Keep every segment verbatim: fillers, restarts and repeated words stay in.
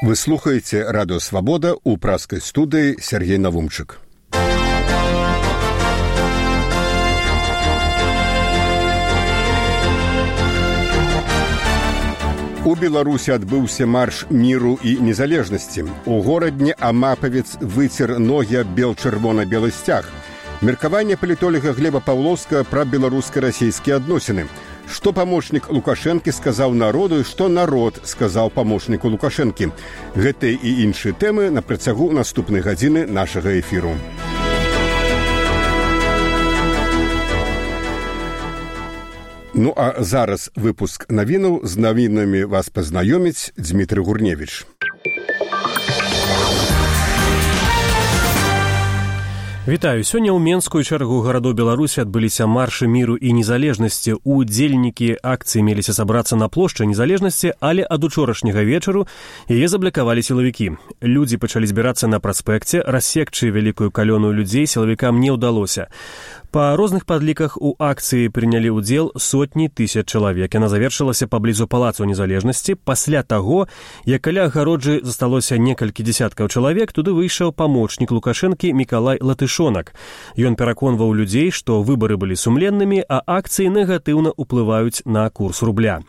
Вы слухаете «Радио Свобода», у праской студии Сергей Навумчик. У Беларусі адбыўся марш міру і незалежнасці. У горадні Амапавец выцер ногі аб бел-чырвона-белы сцяг. Меркаванне палітолога Глеба Паўлоўскага пра беларуска-расійскія адносіны. Што памочнік Лукашэнкі сказаў народу і што народ сказаў памочніку Лукашэнкі. Гэтыя і іншыя тэмы на працягу наступнай гадзіны нашага эфіру. Ну а зараз выпуск навінаў. З навінамі вас пазнаёміць Дмітрый Гурневіч. Вітаю. Сёння ў Менскую чаргу гарадоў Беларусі адбыліся маршы міру і незалежнасці. Удзельнікі акцыі меліся сабрацца на плошчы незалежнасці, але ад учорашняга вечару яе заблакавалі сілавікі. Людзі пачалі збірацца на праспекце, рассекчы вялікую калёную людзей сілавікам не ўдалося. Па розных падліках у акцыі прынялі ўдзел сотні тысяч чалавек. Яна завершылася паблізу палацу незалежнасці. Пасля таго, як каля агароджы засталося некалькі дзесяткаў чалавек, туды выйшаў памочнік Лукашэнкі Мікалай Латышонак. Ён пераконваў людзей, што выбары былі сумленнымі, а акцыі негатыўна ўплываюць на курс рубля.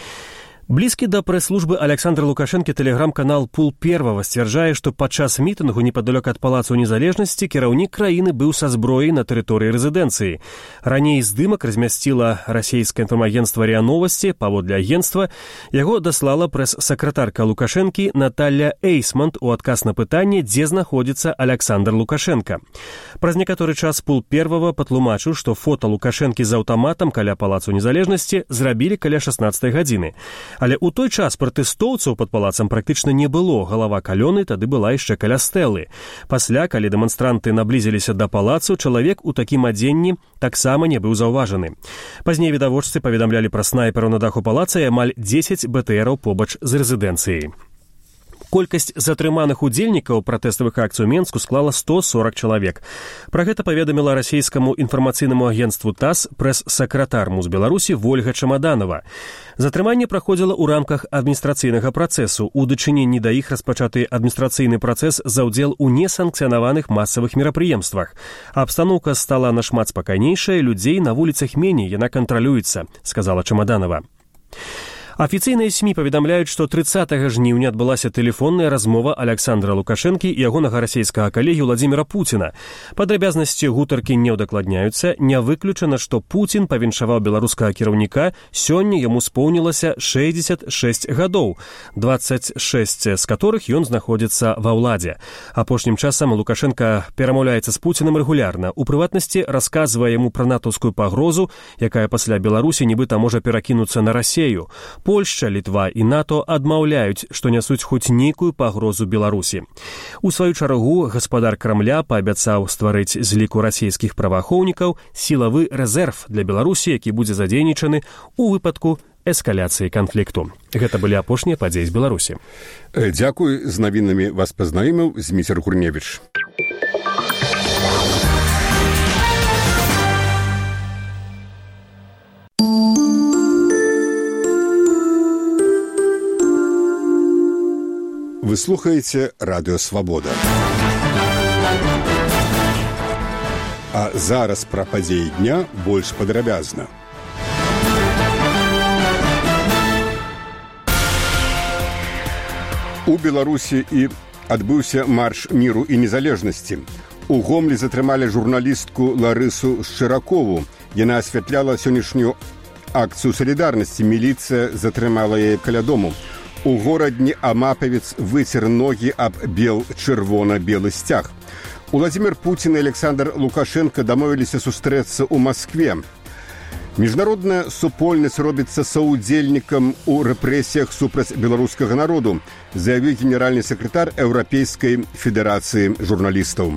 Блізкі да прэс-службы Александра Лукашэнкі тэлеграм-канал «Пул Первого» сцвярджае, што падчас мітынгу непадалёк ад палацу незалежнасці кіраўнік краіны быў са зброяй на тэрыторыі рэзідэнцыі. Раней здымак размясціла расійскае інфармагенцтва РИА Новости. Паводле агенцтва яго даслала прэс-сакратарка Лукашэнкі Наталья Эйсмонт у адказ на пытанне, дзе знаходзіцца Александр Лукашенко. Праз некаторы час «Пул Первого» патлумачыў, што фота Лукашэнкі з аўтаматам каля палацу незалежнасці зрабілі каля шаснаццатай гадзіны. Але ў той час пратэстоўцаў пад палацам практычна не было. Галава калёны тады была яшчэ каля стэлы. Пасля, калі дэманстранты наблізіліся да палацу, чалавек у такім адзенні таксама не быў заўважаны. Пазней відавочцы паведамлялі пра снайпераў на даху палаца і амаль дзесяць бэтээраў побач з рэзідэнцыяй. Колькасць затрыманых удзельнікаў пратэставых акцый у Менску склала сто сорок чалавек. Пра гэта паведаміла расійскаму інфармацыйнаму агенцтву ТАСС прэс-сакратар МУЗ Беларусі Вольга Чамаданова. Затрыманне праходзіла ў рамках адміністрацыйнага працэсу. У дачыненні да іх распачаты адміністрацыйны працэс за ўдзел у несанкцыянаваных масавых мерапрыемствах. Абстаноўка стала нашмат спакайнейшая, людзей на вуліцах меней, яна кантралюецца, сказала Чамаданова. Афіцыйныя СМІ паведамляюць, што трыццатага жніўня адбылася тэлефонная размова Александра Лукашэнкі і ягонага расійскага калегі Владзіміра Пуціна. Падрабязнасці гутаркі не ўдакладняюцца. Не выключана, што Пуцін павіншаваў беларускага кіраўніка. Сёння яму споўнілася шэсцьдзесят шэсць гадоў, дваццаць шэсць з которых ён знаходзіцца ва ўладзе. Апошнім часам Лукашенка перамаўляецца з Пуцінам рэгулярна. У прыватнасці расказвае яму пра натаўскую пагрозу, якая пасля Беларусі нібыта можа перакінуцца на Расею. Польшча, Літва і НАТО адмаўляюць, што нясуць хоць нейкую пагрозу Беларусі. У сваю чаргу гаспадар Крамля паабяцаў стварыць з ліку расійскіх праваахоўнікаў сілавы рэзерв для Беларусі, які будзе задзейнічаны ў выпадку эскаляцыі канфлікту. Гэта былі апошнія падзеі з Беларусі. Дзякуй. З навінамі вас пазнаёміў Дмітрый Гурневіч. Вы слухаете «Радио Свобода». А зараз пра падзеі дня больш падрабязна. У Беларусі і адбыўся марш міру і незалежнасці. У Гомлі затрымалі журналістку Ларысу Шчыракову. Яна асвятляла сённяшнюю акцыю салідарнасці. Міліцыя затрымала яе каля дому. У горадні Амапавец выцер ногі аб бел-чырвона-белы сцяг. Уладзімір Пуцін і Александр Лукашенко дамовіліся сустрэцца ў Маскве. Міжнародная супольнасць робіцца саўдзельнікам у рэпрэсіях супраць беларускага народу, заявіў генеральны сакратар Еўрапейскай федэрацыі журналістаў.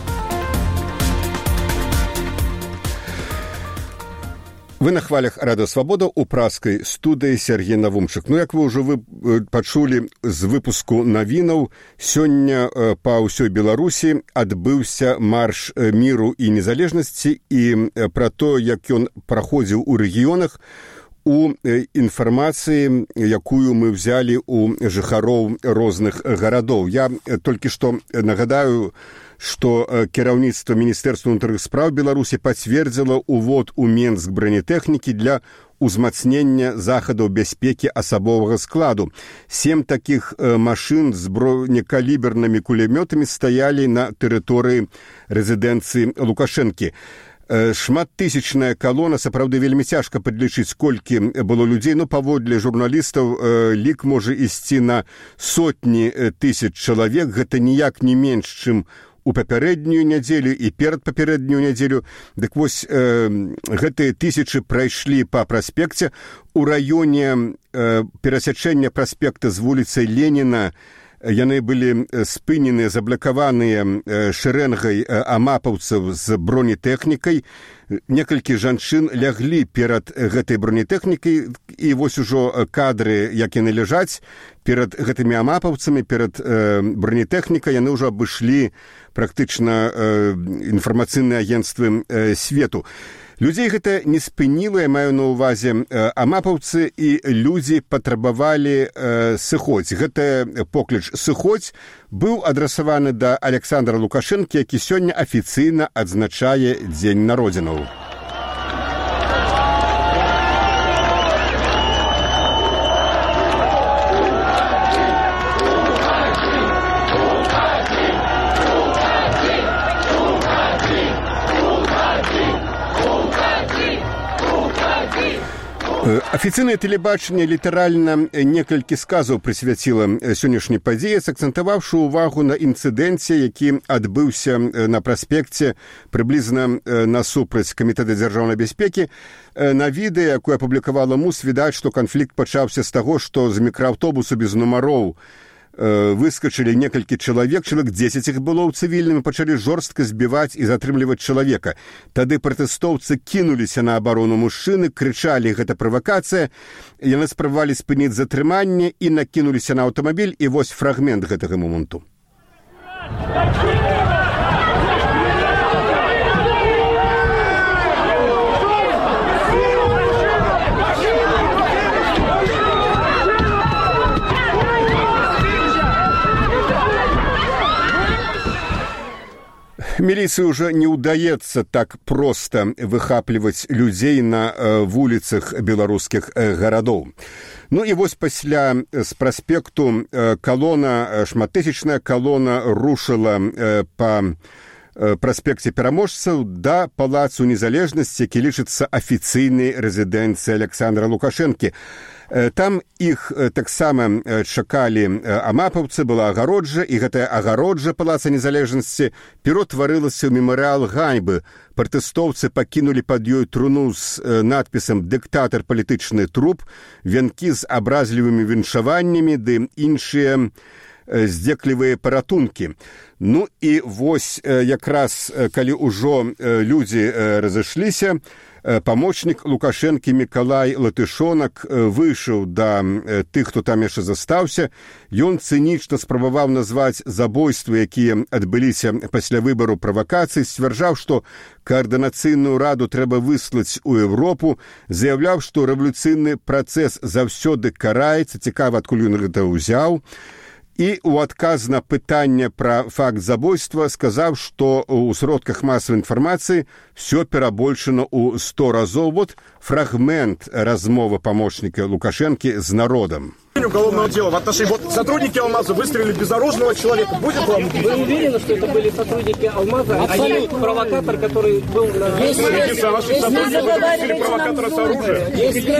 Вы на хвалях «Радио Свобода» у праскай студыі Сергей Навумчик. Ну, як вы ўжо вы пачулі з выпуску навінаў, сёння па ўсёй Беларусі адбыўся марш міру і незалежнасці, і пра то, як ён праходзіў у рэгіёнах, у інфармацыі, якую мы взялі у жыхароў розных гарадоў. Я толькі што нагадаю, што кіраўніцтва Міністэрства ўнутраных спраў Беларусі пацвердзіла ўвод у Менск бронетэхнікі для узмацнення захадаў бяспекі асабовага складу. Сем такіх машын з бронекалібернымі кулямётамі стаялі на тэрыторыі рэзідэнцыі Лукашэнкі. Шматтысячная калона, сапраўды вельмі цяжка падлічыць, колькі было людзей, но паводле журналістаў лік можа ісці на сотні тысяч чалавек, гэта ніяк не менш, чым у папярэднюю нядзелю і перад папярэднюю нядзелю. Дык вось э, гэтыя тысячы прайшлі па праспекце. У раёне э, перасячэння праспекта з вуліцай Леніна яны былі спыненыя, заблакаваныя э, шэрэнгай э, амапаўцаў з бронетэхнікай. Некалькі жанчын ляглі перад гэтай бронетэхнікай, і вось ужо кадры, як яны ляжаць перад гэтымі амапаўцамі, перад э, бронетэхнікай, яны ўжо абышлі практычна э, інфармацыйныя агенцтвы э, свету. Людзей гэта не спыніла, я маю на ўвазе, амапаўцы і людзі патрабавалі э, сыходзь. Гэты покліч «сыходзь» быў адрасаваны да Александра Лукашэнкі, які сёння афіцыйна адзначае дзень народзінаў. Афіцыйнае тэлебачанне літаральна некалькі сказаў прысвяціла сённяшняй падзеі, акцэнтаваўшы ўвагу на інцыдэнце, які адбыўся на праспекце прыблізна насупраць Камітэта дзяржаўнай бяспекі. На відэа, якое апублікавала МУС, відаць, што канфлікт пачаўся з таго, што з мікрааўтобусу без нумароў выскачылі некалькі чалавек, чалавек дзесяць іх было ў цывільным, і пачалі жорстка збіваць і затрымліваць чалавека. Тады пратэстоўцы кінуліся на абарону мужчыны, крычалі «гэта правакацыя», яны спрабавалі спыніць затрыманне і накінуліся на аўтамабіль, і вось фрагмент гэтага моманту. Милиции уже не удается так просто выхапліваць людзей на э, вуліцах беларускіх э, гарадоў. Ну і вось пасля з праспекту э, калона, шматтысячная калона рушыла э, па э, праспекце пераможцаў да палацу незалежнасці, які лічыцца афіцыйнай рэзідэнцыяй Александра Лукашэнкі. Там іх таксама чакалі амапаўцы, была агароджа, і гэтая агароджа палаца незалежнасці ператварылася ў мемарыял ганьбы. Пратэстоўцы пакінулі пад ёй труну з надпісам «Дыктатар палітычны труп», вянкі з абразлівымі віншаваннямі ды іншыя здзеклівыя паратункі. Ну і вось якраз калі ўжо людзі разышліся, памочнік Лукашэнкі Мікалай Латышонак выйшаў да тых, хто там яшчэ застаўся. Ён цынічна спрабаваў назваць забойствы, якія адбыліся пасля выбару правакацый, сцвярджаў, што каардынацыйную раду трэба выслаць у Еўропу, заяўляў, што рэвалюцыйны працэс заўсёды караецца, цікава, адкуль ён гэта ўзяў. І у адказ на пытанне пра факт забойства сказаў, што ў сродках масавай інфармацыі все перабольшана ў сто разоў. Вот фрагмент размовы памочніка Лукашэнкі з народам. Уголовного дела в отношении вот сотрудники «Алмаза» выстрелили в безоружного человека. Будет вам? Вы уверены, что это были сотрудники «Алмаза», а не провокатор, который был на... Есть, есть, ваши сотрудники выпустили провокатора с оружием.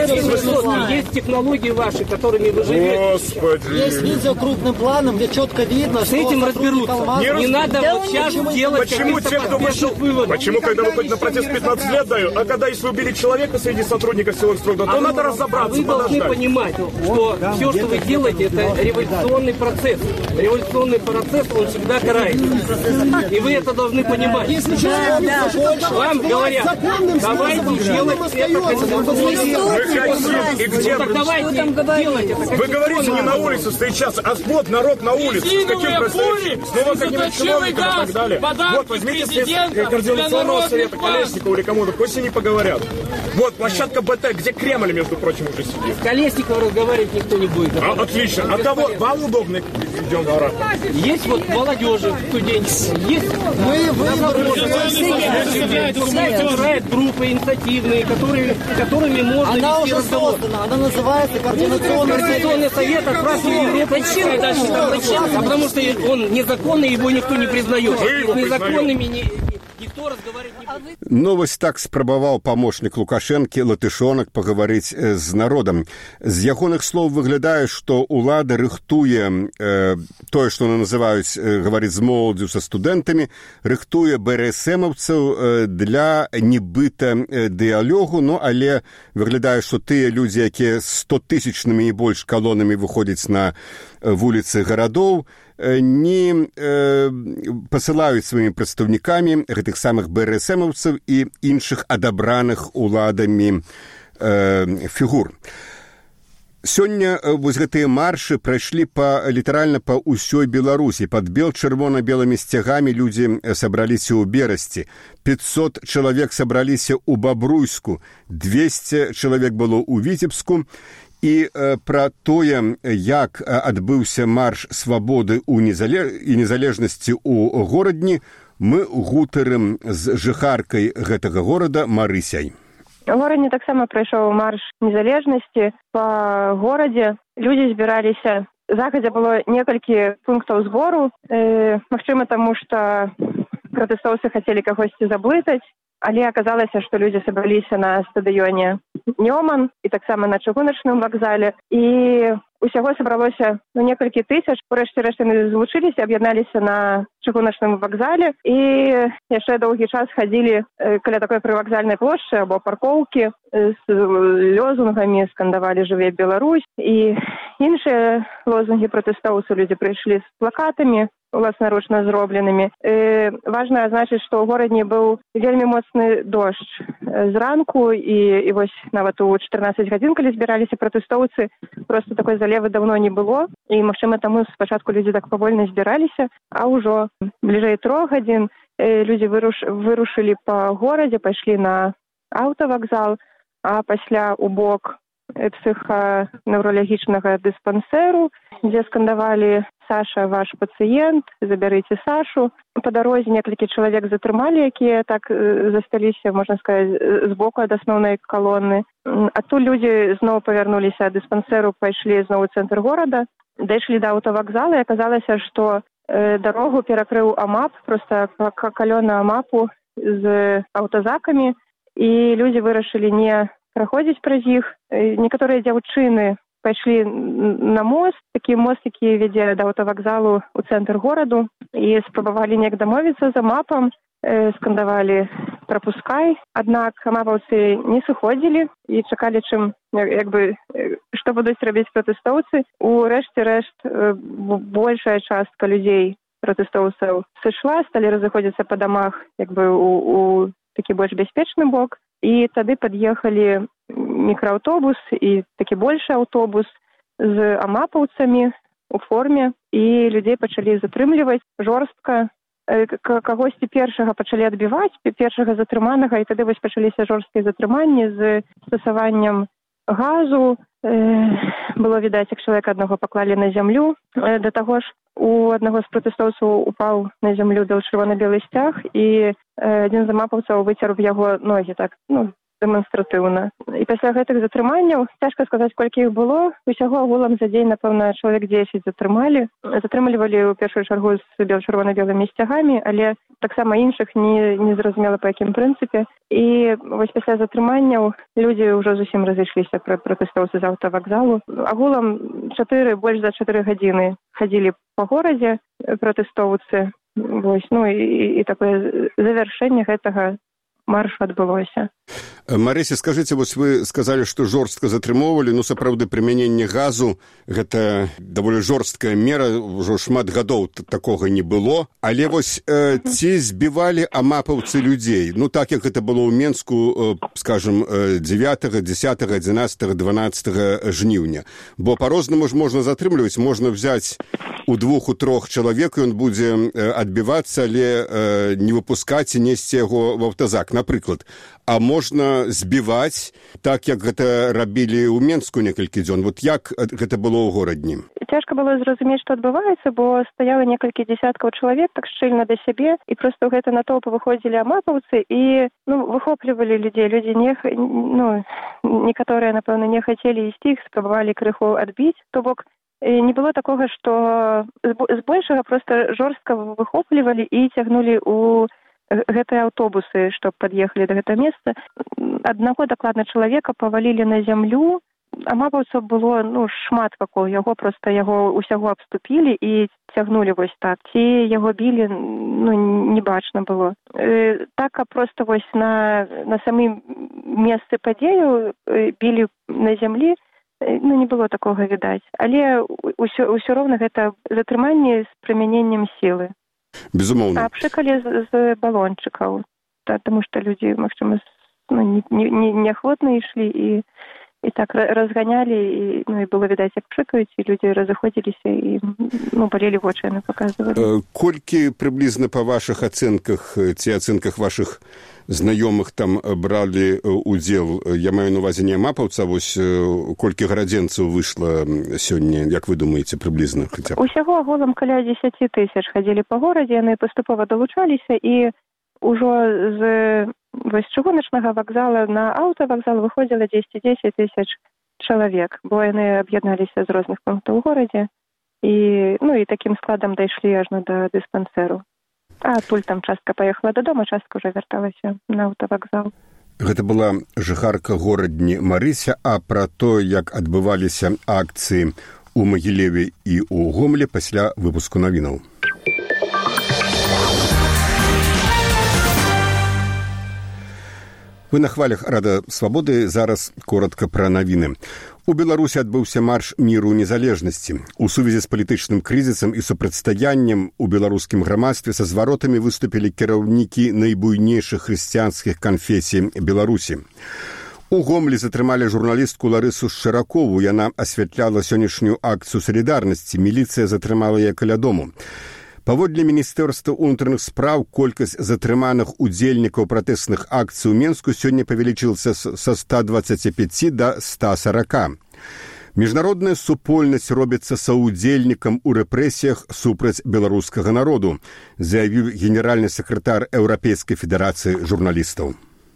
Есть, есть технологии ваши, которыми вы живете. Господи. Есть видео крупным планом, где четко видно, с этим разберутся. Не, не надо да вот сейчас делать почему те, кто вышел, почему, когда выходит на протест пятнадцать лет дают, а когда если убили человека среди сотрудников силовых структур, то а надо разобраться, вы подождать. должны понимать, что все все, что вы делаете, это революционный процесс. Революционный процесс, он всегда карается. И вы это должны понимать. Вам говорят, давайте делать это конституционно. И где? Так давайте делать это. Вы говорите, не на улице стоит сейчас, а сбот, народ на улице. С каким представителем? С новым чиновником и так далее. Вот, возьмите координационного совета Колесникова или кому-то, пусть они поговорят. Вот, площадка БТ, где Кремль, между прочим, уже сидит. С Колесниковым разговаривать никто не будет. А, отлично. А кого? Вам удобно идем в Араб? Есть вот молодежи, студенческие, есть Мы выборы. собирают группы инициативные, которые, которыми можно Она вести уже разговор. создана, она называется координационный совет. Координационный совет отправил Европу. А потому что он незаконный, его никто не признает. Вы его С незаконными не, никто разговаривать не будет. Новость так спрабаваў памочнік Лукашэнкі Латышонак пагаварыць з народам. З ягоных слоў выглядае, што ўлада рыхтуе э, тое, што называюць э, гаварыць з моладдзю са студэнтамі, рыхтуе БРСМаўцаў э, для нібыта э, дыялогу, ну але выглядае, што тыя людзі, якія стотысячнымі і больш калонамі выходзяць на вуліцы гарадоў, не э, пасылаюць сваімі прадстаўнікамі гэтых самых БРСМаўцаў і іншых адабраных уладамі э, фігур. Сёння вось гэтыя маршы прайшлі па, літаральна па ўсёй Беларусі. Пад бел чырвона-белымі сцягамі людзі сабраліся ў Берасці. пятьсот чалавек сабраліся ў Бабруйску, двести чалавек было ў Віцебску. І э, пра тое, як адбыўся марш свабоды ў незалеж... і незалежнасці ў горадні, мы гутарым з жыхаркай гэтага горада Марысяй. У горадні таксама прайшоў марш незалежнасці па горадзе. Людзі збіраліся. Загадзя было некалькі пунктаў збору. Э, магчыма, таму што пратэстоўцы хацелі кагосьці заблытаць, але аказалася, што людзі сабраліся на стадыёне Нёман і таксама на чыгуначным вакзале. І усяго сабралося ну, некалькі тысяч. Урэшце рэшт яны злучыліся, аб'ядналіся на чыгуначным вакзале і яшчэ доўгі час хадзілі э, каля такой прывакзальнай плошчы або паркоўкі з лозунгамі, скандавалі «Жыве Беларусь» і іншыя лозунгі пратэстоўцаў. Людзі прыйшлі з плакатамі уласнаручна зробленымі. Э, важна азначыць, што ў горадні быў вельмі моцны дождж зранку і, і вось нават у чатырнаццаць гадзін, калі збіраліся пратэстоўцы, проста такой залевы даўно не было. І, магчыма, таму спачатку людзі так павольна збіраліся, а ўжо бліжэй трох гадзін э, людзі выруш, вырушылі па горадзе, пайшлі на аўтавакзал, а пасля ў бок псіханевралагічнага дыспансеру, дзе скандавалі «Саша, ваш пацыент, забярыце Сашу». Па дарозе некалькі чалавек затрымалі, якія так засталіся, можна сказаць, збоку ад асноўнай калоны. Адтуль людзі зноў павярнуліся ад дыспансеру, пайшлі зноў у цэнтр горада, дайшлі да аўтавакзала, і аказалася, што дарогу перакрыў АМАП, проста калёна АМАПу з аўтазакамі, і людзі вырашылі не праходзіць праз іх. Некаторыя дзяўчыны пайшлі на мост, такі мост, які вядзе да аўтавакзалу ў цэнтр гораду, і спрабавалі неяк дамовіцца з АМАПам, э, скандавалі «Прапускай». Аднак амапаўцы не сыходзілі і чакалі, чым, як бы, што будуць рабіць пратэстоўцы. У рэшце рэшт э, большая частка людзей пратэстоўцаў сышла, сталі разыходзіцца па дамах, як бы, у, у такі больш бяспечны бок. І тады пад'ехалі мікрааўтобус і такі большы аўтобус з амапаўцамі у форме, і людзей пачалі затрымліваць жорстка. Кагосьці першага пачалі адбіваць, першага затрыманага, і тады вось пачаліся жорсткія затрыманні з стасаваннем газу. Было відаць, як чалавека аднаго паклалі на зямлю. Да таго ж у аднаго з пратэстоўцаў упаў на зямлю бел чырвона-белы сцяг, і адзін з амапаўцаў выцер у яго ногі так, ну, дэманстратыўна. І пасля гэтых затрыманняў, цяжка сказаць, колькі іх было, усяго агулам за дзень, напэўна, чалавек дзесяць затрымалі. Затрымлівалі ў першую чаргу з бел-чырвона-белымі сцягамі, але таксама іншых не, не зразумела, па якім прынцыпе. І вось пасля затрыманняў людзі ўжо зусім разышліся пра пратэстоўцы з аўтавакзалу. Агулам чатыры, больш за чатыры гадзіны хадзілі па горадзе пратэстоўцы. Вось, ну і, і такое завяршэнне гэтага маршу адбылося. Марыся, скажыце, вось вы сказалі, што жорстка затрымоўвалі, ну сапраўды прымяненне газу гэта даволі жорсткая мера, ўжо шмат гадоў такога не было, але вось э, ці збівалі амапаўцы людзей, ну так як гэта было ў Менску, э, скажем, дзевятага, дзесятага, адзінаццатага, дванаццатага жніўня, бо па-рознаму ж можна затрымліваць, можна взяць у двух, у трох чалавек, і ён будзе адбівацца, але э, не выпускаць і несці яго в аўтазак, напрыклад. А можна збіваць, так як гэта рабілі ў Менску некалькі дзён. Вот як гэта было ў горадні? Цяжка было зразумець, што адбываецца, бо стаяла некалькі дзесяткаў чалавек так шчыльна да сябе, і проста ў гэта натоўп выходзілі амапаўцы і ну, выхоплівалі людзей. Людзі не, ну, некаторыя, напэўна, не хацелі ісці, іх спрабавалі крыху адбіць. То бок, не было такога, што збольшага проста жорстка выхоплівалі і цягнулі ў гэтыя аўтобусы, што пад'ехалі да гэтага месца. Аднаго дакладна чалавека павалілі на зямлю. Амапаўцаў было ну, шмат вакол яго, проста яго ўсяго абступілі і цягнулі вось так. Ці яго білі, ну, не бачна было. Э, так, а проста вось на, на самым месцы падзею білі на зямлі, ну, не было такога відаць. Але ўсё, ўсё роўна гэта затрыманне з прымяненнем сілы. Безумоўна. А пшыкалі з, з балончыкаў, таму што людзі, магчыма, ну, не, не, неахвотна ішлі і, і так разганялі, і, ну, і было відаць, як пшыкаюць, і людзі разыходзіліся, і ну, балелі вочы, яны паказвалі. Колькі прыблізна па вашых ацэнках, ці ацэнках вашых знаёмых там бралі удзел, я маю на увазе не амапаўца, вось колькі гарадзенцаў выйшла сёння, як вы думаеце, прыблізна? Хаця б? Усяго агулам каля дзесяць тысяч хадзілі па горадзе, яны паступова далучаліся, і ўжо з вось чыгуначнага вакзала на аўтавакзал выходзіла дзесяць тысяч чалавек, бо яны аб'ядналіся з розных пунктаў у горадзе, і, ну, і такім складам дайшлі ажно да дыспансеру. А адтуль там частка паехала дадому, частка ўжо вярталася на аўтавакзал. Гэта была жыхарка горадні Марыся, а пра то, як адбываліся акцыі ў Магілеве і ў Гомлі пасля выпуску навінаў. Вы на хвалях Рада Свабоды, зараз коротка пра навіны. У Беларусі адбыўся марш міру незалежнасці. У сувязі з палітычным крызісам і супрацьстаяннем у беларускім грамадстве са зваротамі выступілі кіраўнікі найбуйнейшых хрысціянскіх канфесій Беларусі. У Гомлі затрымалі журналістку Ларысу Шчаракову. Яна асвятляла сённяшнюю акцыю салідарнасці. Міліцыя затрымала яе каля дому. Паводле Міністэрства ўнутраных спраў колькасць затрыманых удзельнікаў пратэсных акцый у Менску сёння павялічылася са ста дваццаці пяці да ста сарака. Міжнародная супольнасць робіцца саўдзельнікам у рэпрэсіях супраць беларускага народу, заявіў генеральны сакратар Еўрапейскай федэрацыі журналістаў.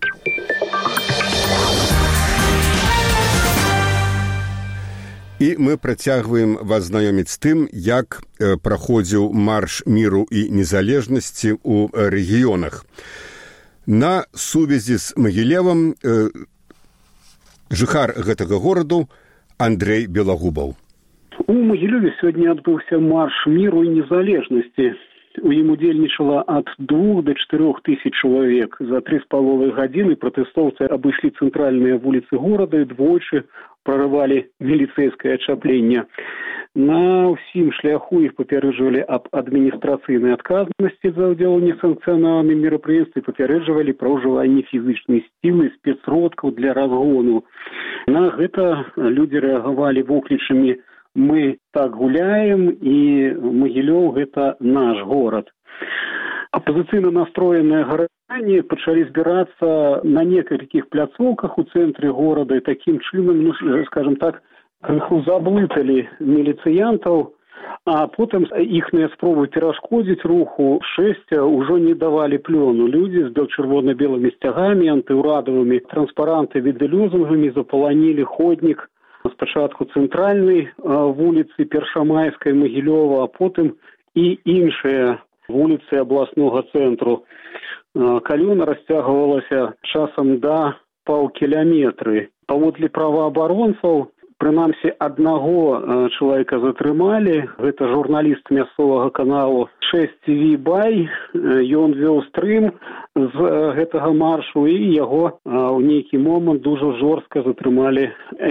І мы працягваем вас знаёміць з тым, як э, праходзіў марш міру і незалежнасці ў рэгіёнах. На сувязі з Магілевам э, жыхар гэтага гораду Андрэй Белагубаў. У Магілёве сёння адбыўся марш міру і незалежнасці. У ім удзельнічала ад двух да чатырох тысяч чалавек. За тры з паловай гадзіны пратэстоўцы абышлі цэнтральныя вуліцы горада і двойчы прорывали милицейское ачапленне. На ўсім шляху іх папярэджвалі аб адміністрацыйнай адказнасці за ўдзел у несанкцыянаваным мерапрыемстве, папярэджвалі пра ўжыванне фізычнай сілы, спецсродкаў для разгону. На гэта людзі рэагавалі воклічамі «Мы так гуляем» і «Магілёў – гэта наш горад». Апозіцыйна настроеныя гараджане пачалі збірацца на некалькіх пляцоўках у цэнтры горада, і такім чынам, ну, скажем так, крыху заблыталі міліцыянтаў, а потым іхныя спробы перашкодзіць руху шэсця ўжо не давалі плёну. Людзі з чырвона-белымі сцягамі, антыўрадавымі транспарантамі ды лозунгамі запаланілі ходнік спачатку цэнтральнай вуліцы Першамайскай Магілёва, а потым і іншыя вуліцы абласнога цэнтру. Калёна расцягвалася часам да паўкіляметры. Паводле праваабаронцаў Прынамсі, аднаго чалавека затрымалі. Гэта журналіст мясцовага каналу шэсць Ці Ви Бай. Ён вёў стрым з гэтага маршу, і яго ў нейкі момант дужа жорстка затрымалі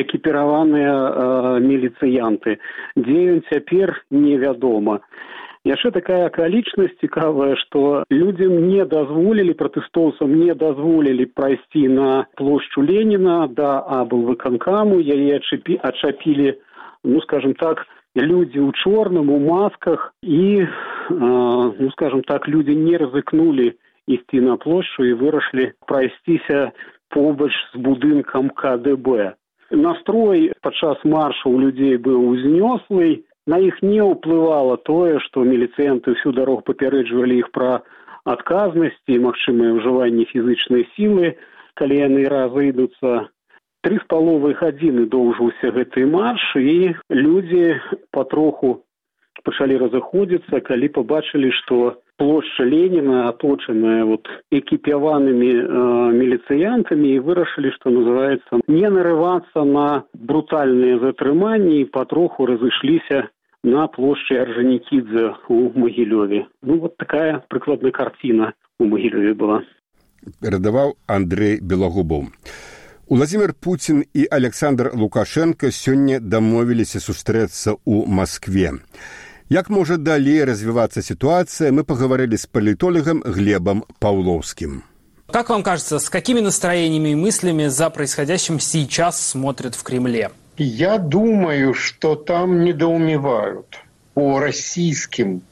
экіпіраваныя міліцыянты. Дзе ён цяпер, невядома. Яшчэ такая акалічнасць цікавая, што людзям не дазволілі, пратэстоўцам не дазволілі прайсці на плошчу Леніна да аблвыканкаму, яе ачапілі, ну, скажем так, людзі ў чорным, у масках, і, ну, скажем так, людзі не рызыкнулі ісці на плошчу і вырашылі прайсціся побач з будынкам Ка Дэ Бэ. Настрой падчас маршу ў людзей быў узнёслы. На іх не ўплывала тое, што міліцыянты ўсю дарогу папярэджвалі іх пра адказнасць і магчымае ўжыванне фізычнай сілы, калі яны разыдуцца. Тры з паловай гадзіны доўжыўся гэты марш, і людзі патроху пачалі разыходзіцца, калі пабачылі, што плошча Леніна аточаная вот экіпяванымі э, міліцыянтамі, і вырашылі, што называецца, не нарывацца на брутальныя затрыманні, і патроху разышліся на плошчы Орджанікідзе ў Магілёве. Ну, вот такая прыкладная карціна ў Магілёве была. Перадаваў Андрэй Белагубоў. Уладзімір Пуцін і Александр Лукашенко сёння дамовіліся сустрэцца ў Маскве. Як можа далей развиваться ситуация, мы поговорили с политологом Глебом Павловским. Как вам кажется, с какими настроениями и мыслями за происходящим сейчас смотрят в Кремле? Я думаю, что там недоумевают. По российским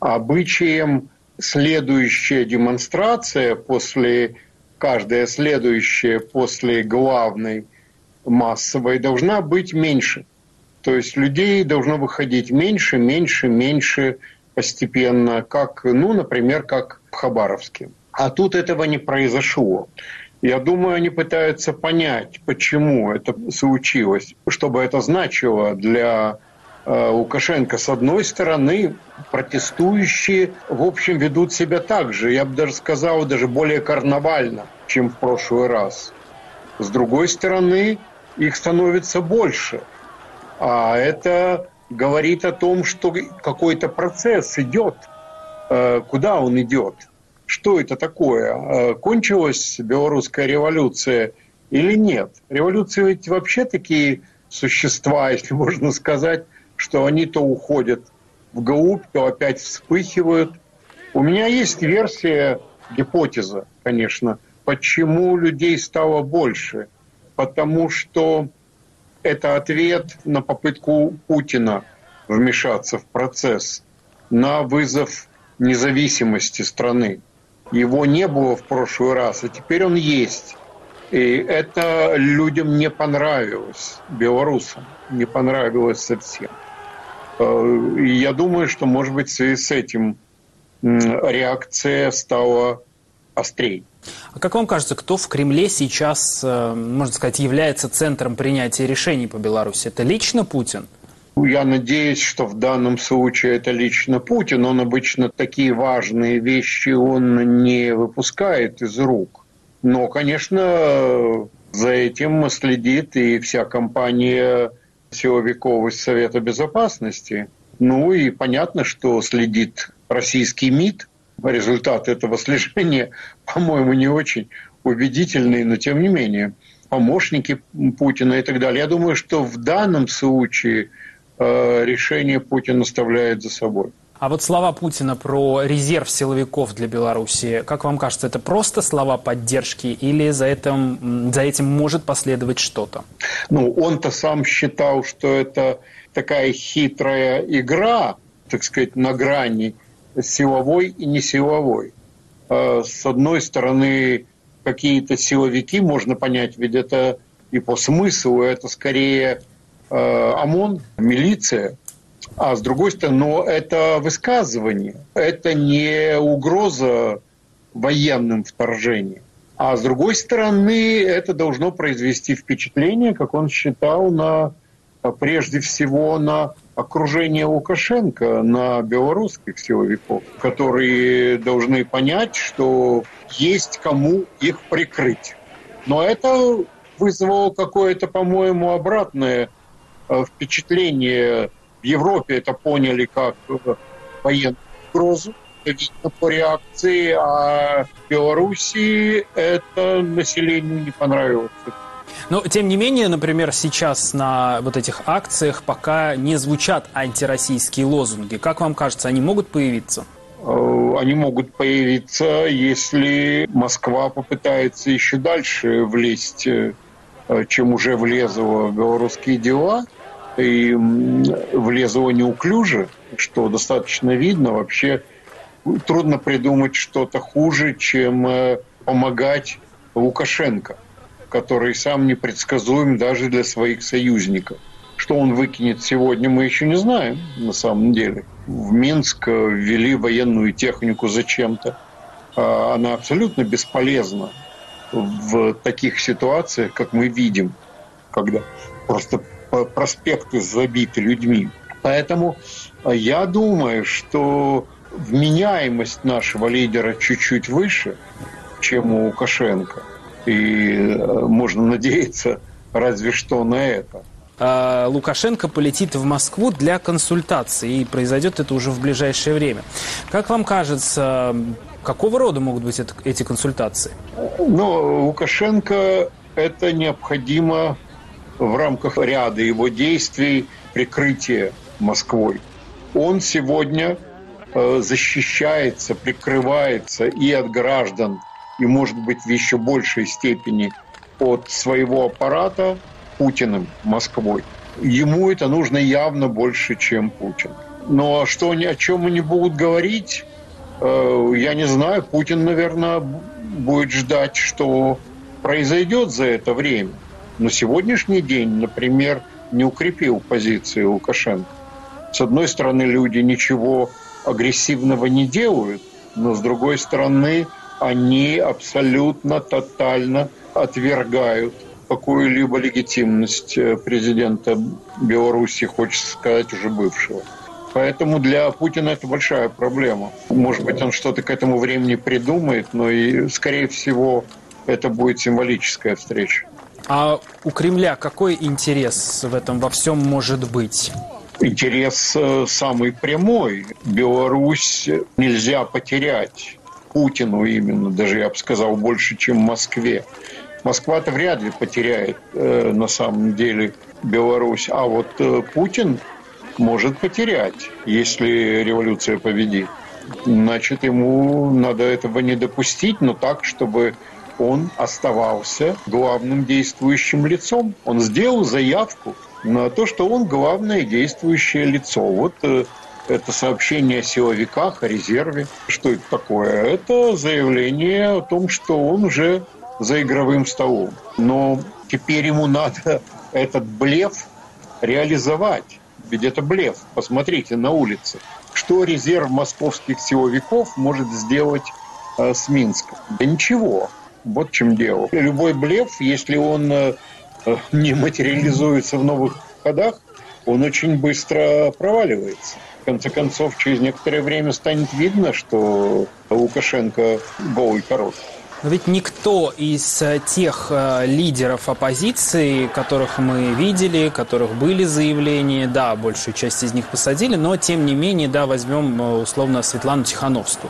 обычаям следующая демонстрация после, каждая следующая после главной массовой должна быть меньше. То есть людей должно выходить меньше, меньше, меньше постепенно, как, ну, например, как в Хабаровске. А тут этого не произошло. Я думаю, они пытаются понять, почему это случилось, чтобы это значило для э, Лукашенко. С одной стороны, протестующие, в общем, ведут себя так же, я бы даже сказал, даже более карнавально, чем в прошлый раз. С другой стороны, их становится больше. А это говорит о том, что какой-то процесс идет. Куда он идет? Что это такое? Кончилась белорусская революция или нет? Революции ведь вообще такие существа, если можно сказать, что они то уходят вглубь, то опять вспыхивают. У меня есть версия, гипотеза, конечно, почему людей стало больше. Потому что это ответ на попытку Путина вмешаться в процесс, на вызов независимости страны. Его не было в прошлый раз, а теперь он есть. И это людям не понравилось, белорусам, не понравилось совсем. И я думаю, что, может быть, в связи с этим реакция стала острее. А как вам кажется, кто в Кремле сейчас, можно сказать, является центром принятия решений по Беларуси? Это лично Путин? Я надеюсь, что в данном случае это лично Путин. Он обычно такие важные вещи он не выпускает из рук. Но, конечно, за этим следит и вся компания силовиков из Совета Безопасности. Ну и понятно, что следит российский МИД. Результат этого слежения, по-моему, не очень убедительный, но тем не менее. Помощники Путина и так далее. Я думаю, что в данном случае э, решение Путин оставляет за собой. А вот слова Путина про резерв силовиков для Беларуси, как вам кажется, это просто слова поддержки или за этим, за этим может последовать что-то? Ну, он-то сам считал, что это такая хитрая игра, так сказать, на грани силовой и несиловой. С одной стороны, какие-то силовики, можно понять, ведь это и по смыслу, это скорее ОМОН, милиция. А с другой стороны, но это высказывание, это не угроза военным вторжением. А с другой стороны, это должно произвести впечатление, как он считал, на, прежде всего на окружение Лукашенко, на белорусских силовиков, которые должны понять, что есть кому их прикрыть. Но это вызвало какое-то, по-моему, обратное впечатление в Европе это поняли как военную угрозу, видно по реакции, а в Белоруссии это населению не понравилось. Но, тем не менее, например, сейчас на вот этих акциях пока не звучат антироссийские лозунги. Как вам кажется, они могут появиться? Они могут появиться, если Москва попытается еще дальше влезть, чем уже влезла в белорусские дела, и влезла неуклюже, что достаточно видно. Вообще трудно придумать что-то хуже, чем помогать Лукашенко, который сам непредсказуем даже для своих союзников. Что он выкинет сегодня, мы еще не знаем, на самом деле. В Минск ввели военную технику зачем-то. Она абсолютно бесполезна в таких ситуациях, как мы видим, когда просто проспекты забиты людьми. Поэтому я думаю, что вменяемость нашего лидера чуть-чуть выше, чем у Лукашенко. И можно надеяться разве что на это. Лукашенко полетит в Москву для консультаций, и произойдет это уже в ближайшее время. Как вам кажется, какого рода могут быть эти консультации? Ну, Лукашенко это необходимо в рамках ряда его действий прикрытия Москвой. Он сегодня защищается, прикрывается и от граждан, и, может быть, в еще большей степени от своего аппарата Путиным, Москвой. Ему это нужно явно больше, чем Путин. Но что, о чем они будут говорить, я не знаю. Путин, наверное, будет ждать, что произойдет за это время. Но сегодняшний день, например, не укрепил позиции Лукашенко. С одной стороны, люди ничего агрессивного не делают, но с другой стороны, они абсолютно, тотально отвергают какую-либо легитимность президента Беларуси, хочется сказать, уже бывшего. Поэтому для Путина это большая проблема. Может быть, он что-то к этому времени придумает, но и, скорее всего, это будет символическая встреча. А у Кремля какой интерес в этом во всем может быть? Интерес самый прямой. Беларусь нельзя потерять. Путину именно, даже я бы сказал, больше, чем Москве. Москва-то вряд ли потеряет э, на самом деле Беларусь. А вот э, Путин может потерять, если революция победит. Значит, ему надо этого не допустить, но так, чтобы он оставался главным действующим лицом. Он сделал заявку на то, что он главное действующее лицо. Вот э, это сообщение о силовиках, о резерве. Что это такое? Это заявление о том, что он уже за игровым столом. Но теперь ему надо этот блеф реализовать. Ведь это блеф. Посмотрите на улице. Что резерв московских силовиков может сделать э, с Минском? Да ничего. Вот в чем дело. Любой блеф, если он э, не материализуется в новых ходах, он очень быстро проваливается. В конце концов, через некоторое время станет видно, что Лукашенко голый король. Но ведь никто из тех э, лидеров оппозиции, которых мы видели, которых были заявления, да, большую часть из них посадили, но тем не менее, да, возьмем условно Светлану Тихановскую,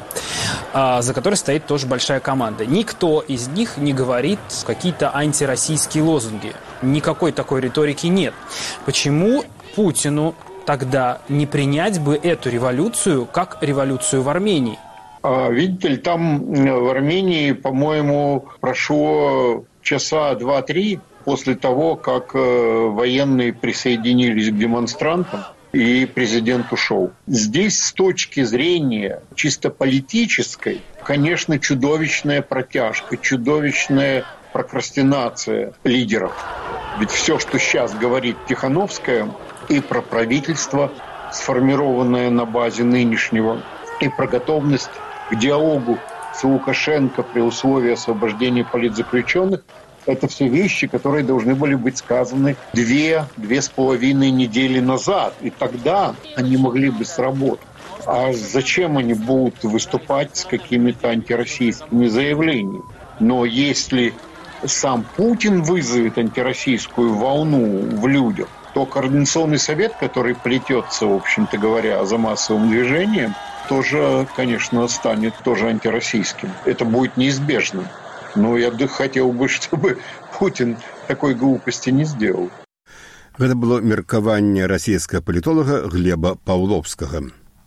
э, за которой стоит тоже большая команда. Никто из них не говорит какие-то антироссийские лозунги. Никакой такой риторики нет. Почему Путину тогда не принять бы эту революцию как революцию в Армении? Видите ли, там в Армении, по-моему, прошло часа два-три после того, как военные присоединились к демонстрантам, и президент ушел. Здесь с точки зрения чисто политической, конечно, чудовищная протяжка, чудовищная прокрастинация лидеров. Ведь все, что сейчас говорит Тихановская, и про правительство, сформированное на базе нынешнего, и про готовность к диалогу с Лукашенко при условии освобождения политзаключенных, это все вещи, которые должны были быть сказаны две, две с половиной недели назад. И тогда они могли бы сработать. А зачем они будут выступать с какими-то антироссийскими заявлениями? Но если сам Путин вызовет антироссийскую волну в людях, то Координационный совет, который плетется, в общем-то говоря, за массовым движением, тоже, конечно, станет тоже антироссийским. Это будет неизбежно. Но я хотел бы, чтобы Путин такой глупости не сделал. Это было меркаванне расійскага палітолага Глеба Паўловскага.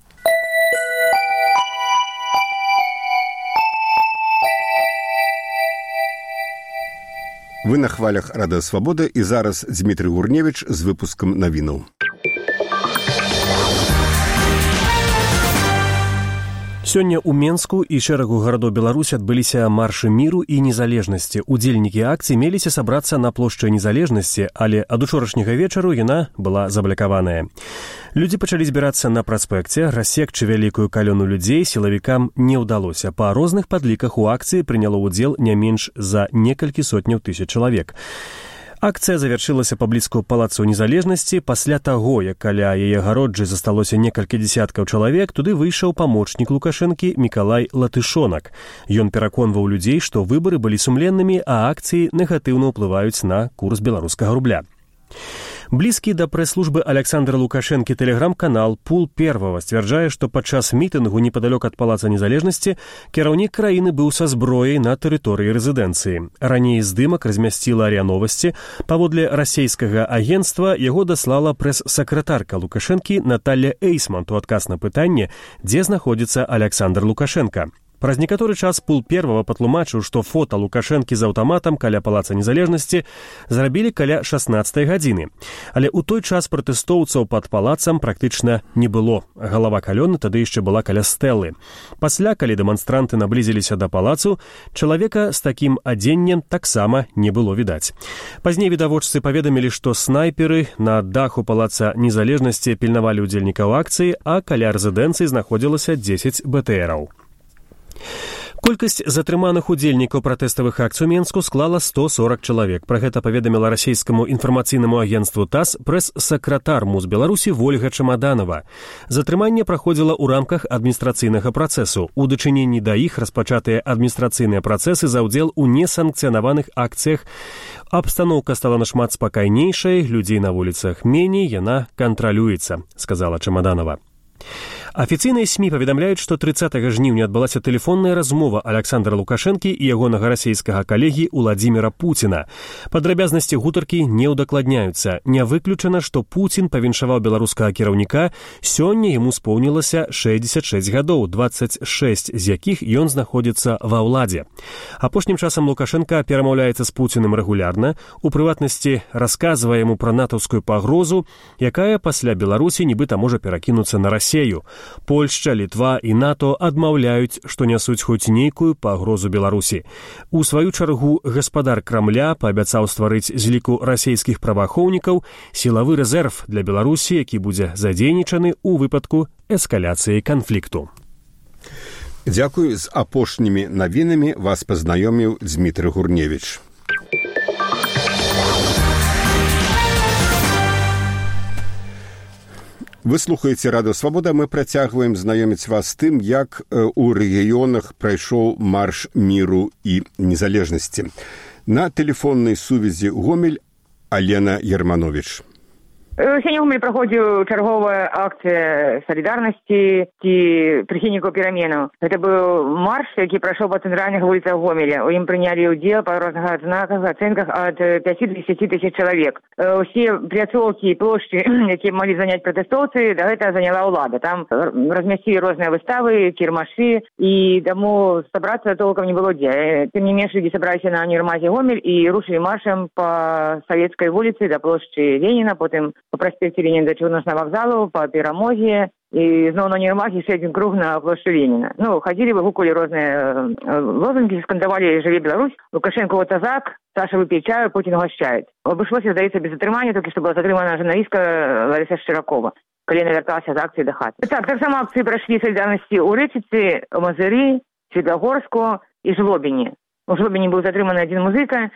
Вы на хвалях Радыё Свабода, і зараз Дмітрый Гурневіч з выпускам навінаў. Сёння ў Менску і шэрагу гарадоў Беларусі адбыліся маршы міру і незалежнасці. Удзельнікі акцыі меліся сабрацца на плошчы незалежнасці, але ад учорашняга вечару яна была заблакаваная. Людзі пачалі збірацца на праспекце, рассекчы вялікую калёну людзей сілавікам не ўдалося. Па розных падліках у акцыі прыняло ўдзел не менш за некалькі сотняў тысяч чалавек. Акцыя завяршылася паблізку палацу незалежнасці. Пасля таго, як каля яе агароджы засталося некалькі дзесяткаў чалавек, туды выйшаў памочнік Лукашэнкі Мікалай Латышонак. Ён пераконваў людзей, што выбары былі сумленнымі, а акцыі негатыўна ўплываюць на курс беларускага рубля. Блізкі да прэс-службы Аляксандра Лукашэнкі тэлеграм-канал «Пул Первого» сцвярджае, што падчас мітынгу непадалёк ад палаца незалежнасці кіраўнік краіны быў са зброяй на тэрыторыі рэзідэнцыі. Раней здымак размясціла РИА Новости. Паводле расейскага агенцтва яго даслала прэс-сакратарка Лукашэнкі Наталья Эйсмант у адказ на пытанне, дзе знаходзіцца Аляксандр Лукашэнка. Праз некаторы час «Пул Первого» патлумачыў, што фота Лукашэнкі з аўтаматам каля палаца незалежнасці зрабілі каля шаснаццатай гадзіны. Але ў той час пратэстоўцаў пад палацам практычна не было. Галава калёны тады яшчэ была каля стэлы. Пасля, калі дэманстранты наблізіліся да палацу, чалавека з такім адзеннем таксама не было відаць. Пазней відавочцы паведамілі, што снайперы на даху палаца незалежнасці пільнавалі ўдзельнікаў акцыі, а каля рэзідэнцыі знаходзілася дзесяць БТРаў. Колькасць затрыманых удзельнікаў пратэставых акцый у Менску склала сто сорок чалавек. Пра гэта паведаміла расійскаму інфармацыйнаму агенцтву ТАСС прэс-сакратар МУЗ Беларусі Вольга Чамаданова. Затрыманне праходзіла ў рамках адміністрацыйнага працэсу. У дачыненні да іх распачатыя адміністрацыйныя працэсы за ўдзел у несанкцыянаваных акцыях. Абстаноўка стала нашмат спакайнейшай, людзей на вуліцах меней, яна кантралюецца, сказала Чамаданова. Афіцыйныя СМІ паведамляюць, што трыццатага жніўня адбылася тэлефонная размова Аляксандра Лукашэнкі і ягонага расійскага калегі Уладзіміра Пуціна. Падрабязнасці гутаркі не ўдакладняюцца. Не выключана, што Пуцін павіншаваў беларускага кіраўніка. Сёння яму споўнілася шэсцьдзесят шэсць гадоў, дваццаць шэсць з якіх ён знаходзіцца ва ўладзе. Апошнім часам Лукашэнка перамаўляецца з Пуцінам рэгулярна. У прыватнасці расказвае яму пра натаўскую пагрозу, якая пасля Беларусі нібыта можа перакінуцца на Расею. Польшча, Літва і НАТО адмаўляюць, што нясуць хоць нейкую пагрозу Беларусі. У сваю чаргу гаспадар Крамля паабяцаў стварыць з ліку расійскіх праваахоўнікаў сілавы рэзерв для Беларусі, які будзе задзейнічаны ў выпадку эскаляцыі канфлікту. Дзякуй, з апошнімі навінамі вас пазнаёміў Дмітрый Гурневіч. Вы слухаеце Радыё Свабода, мы працягваем знаёміць вас з тым, як у рэгіёнах прайшоў марш міру і незалежнасці. На тэлефоннай сувязі Гомель Алена Ерманович. Сёння ў Гомелі праходзіў чарговая акцыя салідарнасці ці прыхільнікаў пераменаў. Гэта быў марш, які прайшоў па цэнтральных вуліцах Гомеля. У ім прынялі ўдзел па розных адзнаках, ацэнках ад пяці да дзесяці тысяч чалавек. Усе пляцоўкі і плошчы, якія маглі заняць пратэстоўцы, да гэта заняла ўлада. Там размясцілі розныя выставы, кірмашы, і таму сабрацца толкам не было дзе. Тым не менш, людзі сабраліся на універмазе Гомель і рушылі маршам па Савецкай вуліцы да плошчы Леніна, потым по проспекте Ленина до Челночного вокзала, по Перамозе, и снова на универмаге еще один круг на площади Ленина. Ну, ходили, выгукали разные лозунги, скандовали «Живи Беларусь», Лукашенко вот тазак, Саша выпей чаю, Путин угощает. Обошлось, здається, без затримання, только что была затримана журналистка Лариса Широкова, коли она верталась з акції до хати. Так, так само акції пройшли солідарності у Ричиці, Мазирі, Світлогорську і Жлобіні. У Жлобіні був затриманий один музика,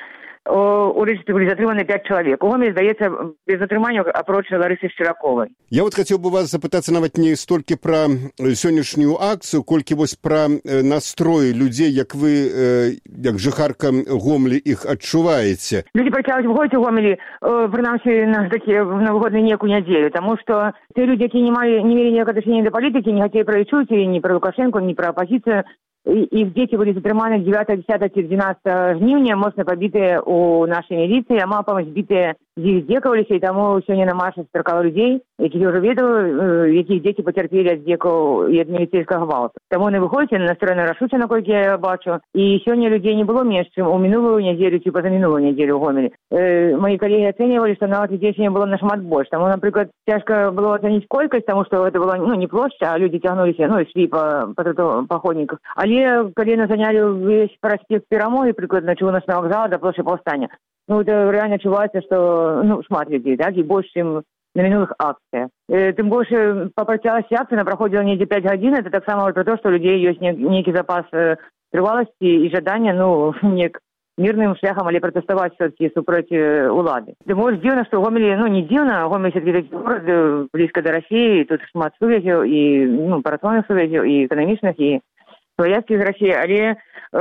у рэчышчы былі затрыманы пяць чалавек. У Гомелі, здаецца, без затрымання апроч Ларысы Шчыраковай. Я вот хацеў бы вас запытацца нават не столькі пра сённяшнюю акцыю, колькі вось пра настроі людзей, як вы, як жыхарка Гомелі, іх адчуваеце. Людзі пачаюць выходзіць у Гомелі, прынамсі, на такія навагодныя некую нядзелю, таму што те людзі, якія не малі не мелі ніякага дачынення да палітыкі, не хацелі пра Ічуці, ні пра Лукашэнку, ні пра апазіцыю, іх дзеці былі затрыманы дзевятага, дзесятага ці дванаццатага жніўня, моцна пабітыя ў нашай міліцыі, а мапам збітыя здзекаваліся, і таму сёння на марше стракала людзей, якіх я ўжо ведаў, якіх дзеці пацярпелі ад здзекаў і ад міліцэйскага гвалту. Таму яны выходзяць, яны настроены рашуча, наколькі я бачу, і сёння людзей не было менш, чым у мінулую нядзелю ці пазамінулую нядзелю ў Гомелі. Э, мои калегі ацэньвалі, што нават людзей сёння было нашмат больш. Таму, напрыклад, цяжка было ацаніць колькасць, таму што гэта была, ну, не плошча, а людзі цягнуліся, ну, ішлі па, па, па, па ходніках. Але калі яны занялі ўвесь праспект Перамогі, прыкладна чыгуначнага вакзала да плошчы Паўстання, ну, это реально адчуваецца, што, ну, шмат людзей, так, і больш, чым на мінулых акцыях. Э, тым больш, па працягласці акцыі она праходзіла недзе пяць гадзін, это таксама пра то, што у людзей ёсць нейкі запас э, трываласці і жадання, ну, нек мірным шляхам, але пратэставаць все-таки супроць улады. Тым больш дзіўна, што ў Гомелі, ну, не дзіўна, Гомель все-таки такі горад блізка да Расіі, тут шмат сувязяў і, ну, парационных сувязяў, і эканамічных, і сваяцкіх з Расіі, але э,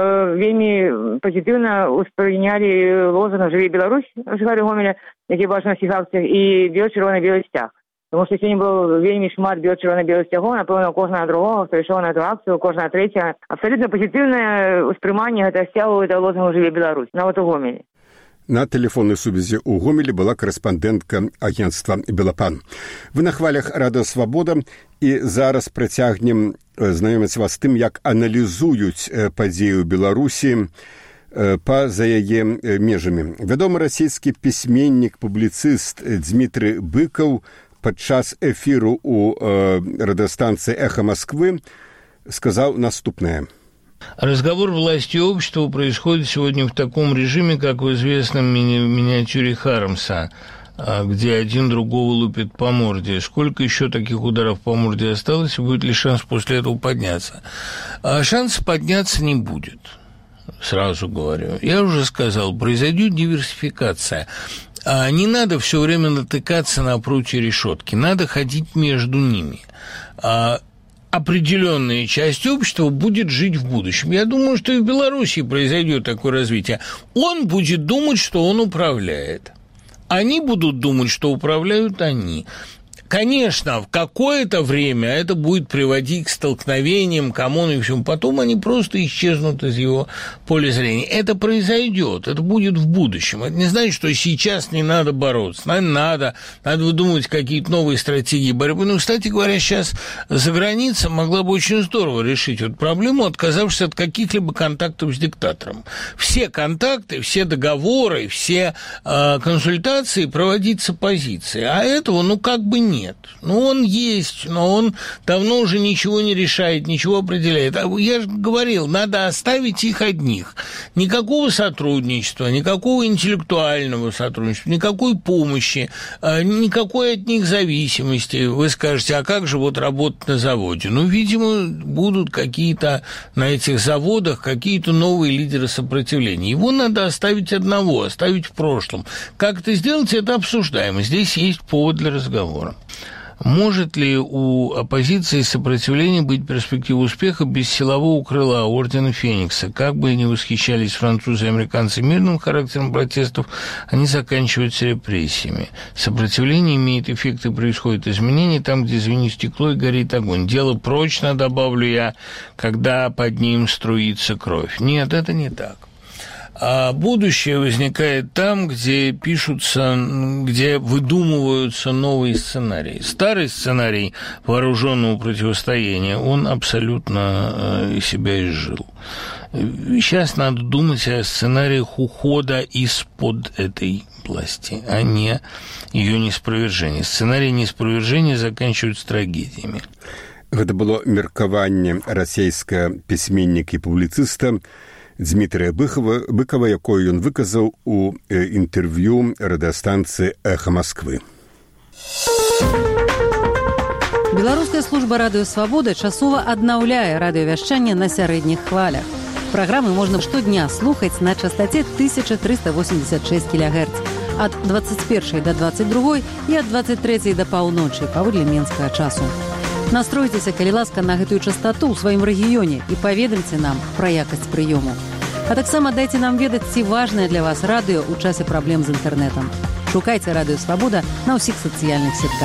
вельмі пазітыўна успрынялі лозунг «Жыве Беларусь» жыхары Гомеля, які бачны на ўсіх акцыях, і бело-чырвона-белы сцяг. Тому што сёння было вельмі шмат бело-чырвона-белых сцягоў, напэўна, кожнага другога, хто ішоў на эту акцыю, кожнага трэцяга. Абсалютна пазітыўнае ўспрыманне гэтага сцягу, гэтага лозунгу «Жыве Беларусь», нават у Гомелі. На тэлефоннай сувязі ў Гомелі была корэспандэнтка агенцтва «Белапан». Вы на хвалях «Радыё Свабода», і зараз працягнем знаёміць вас тым, як аналізуюць падзеі ў Беларусі па-за яе межамі. Вядомы расійскі пісьменнік, публіцыст Дмітрый Быкаў падчас эфіру у радыёстанцыі «Эхо Москвы» сказаў наступнае. Разговор власти и общества происходит сегодня в таком режиме, как в известном мини- миниатюре Хармса, где один другого лупит по морде. Сколько еще таких ударов по морде осталось, и будет ли шанс после этого подняться? А шанса подняться не будет, сразу говорю. Я уже сказал, произойдет диверсификация. А не надо все время натыкаться на прутья решетки, надо ходить между ними. А определенная часть общества будет жить в будущем. Я думаю, что и в Беларуси произойдет такое развитие. Он будет думать, что он управляет. Они будут думать, что управляют они. Конечно, в какое-то время это будет приводить к столкновениям, к ОМОНу и всему. Потом они просто исчезнут из его поля зрения. Это произойдет, это будет в будущем. Это не значит, что сейчас не надо бороться. Надо, надо, надо выдумывать какие-то новые стратегии борьбы. Ну, кстати говоря, сейчас за границей могла бы очень здорово решить эту проблему, отказавшись от каких-либо контактов с диктатором. Все контакты, все договоры, все э, консультации проводить с оппозицией. А этого, ну, как бы нет. Нет. Ну, он есть, но он давно уже ничего не решает, ничего определяет. А я же говорил, надо оставить их одних. Никакого сотрудничества, никакого интеллектуального сотрудничества, никакой помощи, никакой от них зависимости. Вы скажете, а как же вот работать на заводе? Ну, видимо, будут какие-то на этих заводах какие-то новые лидеры сопротивления. Его надо оставить одного, оставить в прошлом. Как это сделать, это обсуждаемо. Здесь есть повод для разговора. Может ли у оппозиции сопротивления быть перспектива успеха без силового крыла Ордена Феникса? Как бы ни восхищались французы и американцы мирным характером протестов, они заканчиваются репрессиями. Сопротивление имеет эффект и происходит изменения там, где звенит стекло и горит огонь. Дело прочно, добавлю я, когда под ним струится кровь. Нет, это не так. А будущее возникает там, где пишутся, где выдумываются новые сценарии. Старый сценарий вооруженного противостояния, он абсолютно себя изжил. Сейчас надо думать о сценариях ухода из-под этой власти, а не ее неспровержения. Сценарии неспровержения заканчиваются трагедиями. Это было меркаванне расійскага пісьменніка і публіцыста Дмітрыя Быкава, Быкава, якое ён выказаў у інтэрв'ю радыёстанцыі «Эхо Москвы». Беларуская служба «Радыё Свабода» часова аднаўляе радыёвяшчанне на сярэдніх хвалях. Праграмы можна штодня слухаць на частоце тысяча триста восемьдесят шесть килогерц ад двадцать першай да двадцать другой і ад двадцать трэцяй да паўночы паводле менскага часу. Настройцеся, калі ласка, на гэтую частоту ў сваім рэгіёне і паведамце нам пра якасць прыёму. А таксама дайце нам ведаць, ці важнае для вас радыё ў часе праблем з інтэрнэтам. Шукайце радыё «Свабода» на ўсіх сацыяльных сетках.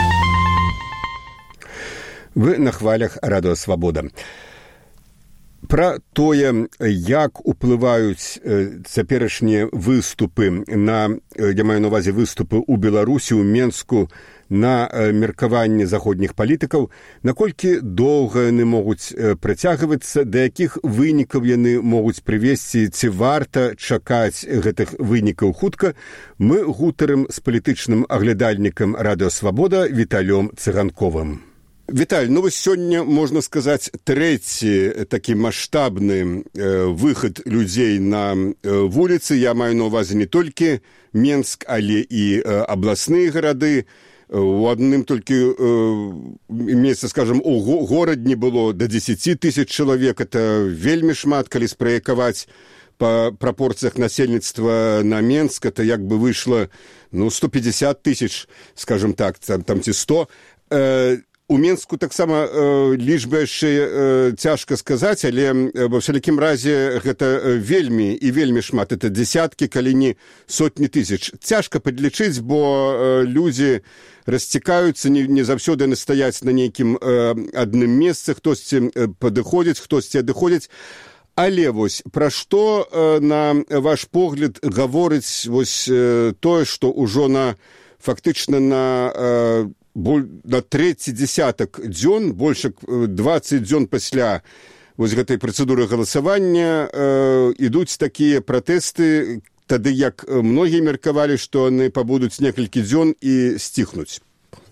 Вы на хвалях радыё «Свабода». Пра тое, як уплываюць цяперашнія выступы на, я маю на ўвазе выступы ў Беларусі, ў Менску, на меркаванне заходніх палітыкаў, наколькі доўга яны могуць працягвацца, да якіх вынікаў яны могуць прывесці, ці варта чакаць гэтых вынікаў хутка, мы гутарым з палітычным аглядальнікам радыё «Свабода» Віталём Цыганковым. Віталь, ну вось сёння, можна сказаць, трэці такі маштабны э, выхад людзей на э, вуліцы. Я маю на ўвазе не толькі Менск, але і э, абласныя гарады. У адным толькі э, месцы, скажем, у горадні было да дзесяці тысяч чалавек. Это вельмі шмат, калі спраякаваць па прапорцыях насельніцтва на Менск. Это як бы выйшла, ну, сто пятьдесят тысяч, скажем так, там, там ці сто. Э, У Менску таксама э, лічба яшчэ э, цяжка сказаць, але ва всялякім разе гэта вельмі і вельмі шмат. Это дзесяткі, калі не сотні тысяч. Цяжка падлічыць, бо э, людзі расцікаюцца, не, не заўсёды яны стаяць на нейкім э, адным месцы, хтосьці падыходзіць, хтосьці адыходзіць. Але вось пра што, э, на ваш погляд, гаворыць вось э, тое, што ўжо на фактычна на э, на трэці дзесятак дзён, больш дваццаць дзён пасля вось гэтай працэдуры галасавання э, ідуць такія пратэсты, тады як многія меркавалі, што яны пабудуць некалькі дзён і сціхнуць.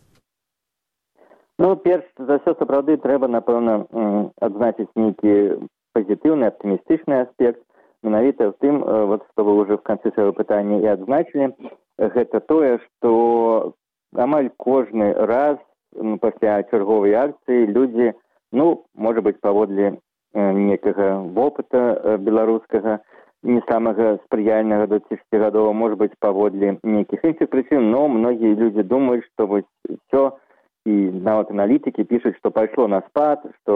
Ну, перш за ўсё, сапраўды, трэба, напэўна, адзначыць нейкі пазітыўны, аптымістычны аспект. Менавіта в тым, вот, што вы ўжо в канцы свайго пытання і адзначылі, гэта тое, што амаль кожны раз ну, пасля чарговай акцыі людзі, ну, можа быць, паводле э, некага вопыта э, беларускага, не самага спрыяльнага дваццацігадовага, можа быць, паводле нейкіх іншых прычын, но многія людзі думаюць, што вось ўсё, і нават аналітыкі пішуць, што пайшло на спад, што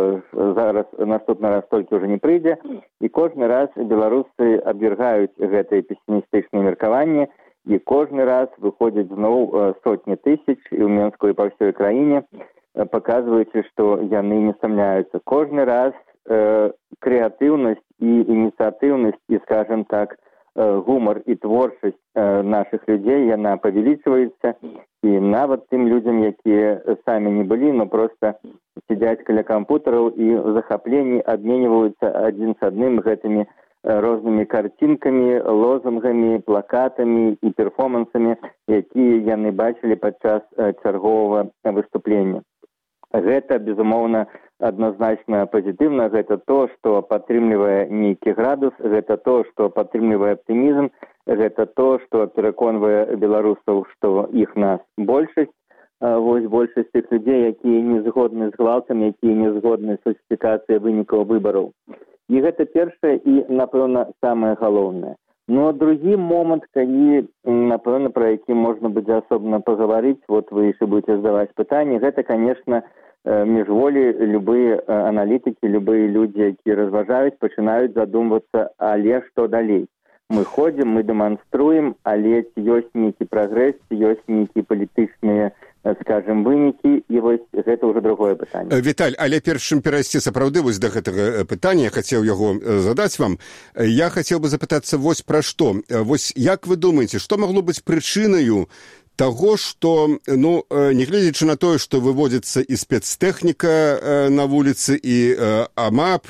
э, зараз наступны раз толькі ўжо не прыйдзе, і кожны раз беларусы абвяргаюць гэтае песімістычнае меркаванне, і кожны раз выходзяць зноў сотні тысяч і ў Менску і па ўсёй краіне, паказваючы, што яны не стамляюцца. Кожны раз э, крэатыўнасць і ініцыятыўнасць і, скажем так, э, гумар і творчасць э, нашых людзей, яна павялічваецца, і нават тым людзям, якія самі не былі, но проста сядзяць каля кампутараў і ў захапленні абменьваюцца адзін з адным гэтымі рознымі карцінкамі, лозунгамі, плакатамі і перформансамі, якія яны бачылі падчас чарговага выступлення. Гэта, безумоўна, адназначна пазітыўна, гэта то, што падтрымлівае нейкі градус, гэта то, што падтрымлівае аптымізм, гэта то, што пераконвае беларусаў, што іх нас большасць, вось большасць тых людзей, якія не згодны з гвалтам, якія не згодны з фальсіфікацыяй вынікаў выбараў. І гэта першае і, напэўна, самае галоўнае. Ну, а другі момант, калі, напэўна, пра які можна будзе асобна пагаварыць, вот вы яшчэ будзеце задаваць пытанні, гэта, конечно, міжволі любыя аналітыкі, любыя людзі, якія разважаюць, пачынаюць задумвацца, але што далей? Мы ходзім, мы дэманструем, але ці ёсць нейкі прагрэс, ці ёсць нейкія палітычныя, скажем, вынікі, і вось гэта ўжо другое пытанне. Віталь, але перш чым перайсці сапраўды вось да гэтага пытання, я хацеў яго задаць вам, я хацеў бы запытацца вось пра што. Вось як вы думаеце, што магло быць прычынаю таго, што, ну, нягледзячы на тое, што выводзіцца і спецтэхніка на вуліцы, і АМАП,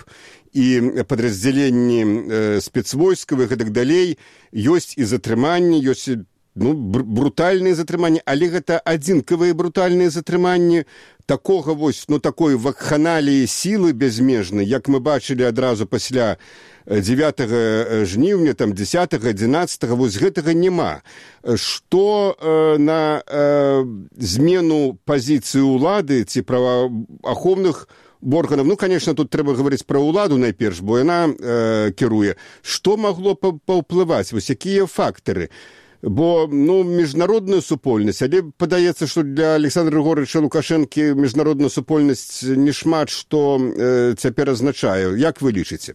і падраздзяленні спецвойскавых і так далей, ёсць і затрыманні, ёсць ну, брутальныя затрыманні, але гэта адзінкавыя брутальныя затрыманні такога вось, ну, такой вакханаліі сілы бязмежнай, як мы бачылі адразу пасля дзевятага жніўня, там, дзесятага, адзінаццатага, вось гэтага няма. Што э, на э, змену пазіцыі ўлады ці праваахоўных органаў, ну, конечно, тут трэба гаварыць пра ўладу найперш, бо яна э, кіруе. Што магло паўплываць? Вось якія фактары? Бо, ну, міжнародная супольнасць, але падаецца, што для Александра Григорьевича Лукашэнкі міжнародная супольнасць не шмат што э, цяпер азначае. Як вы лічыце?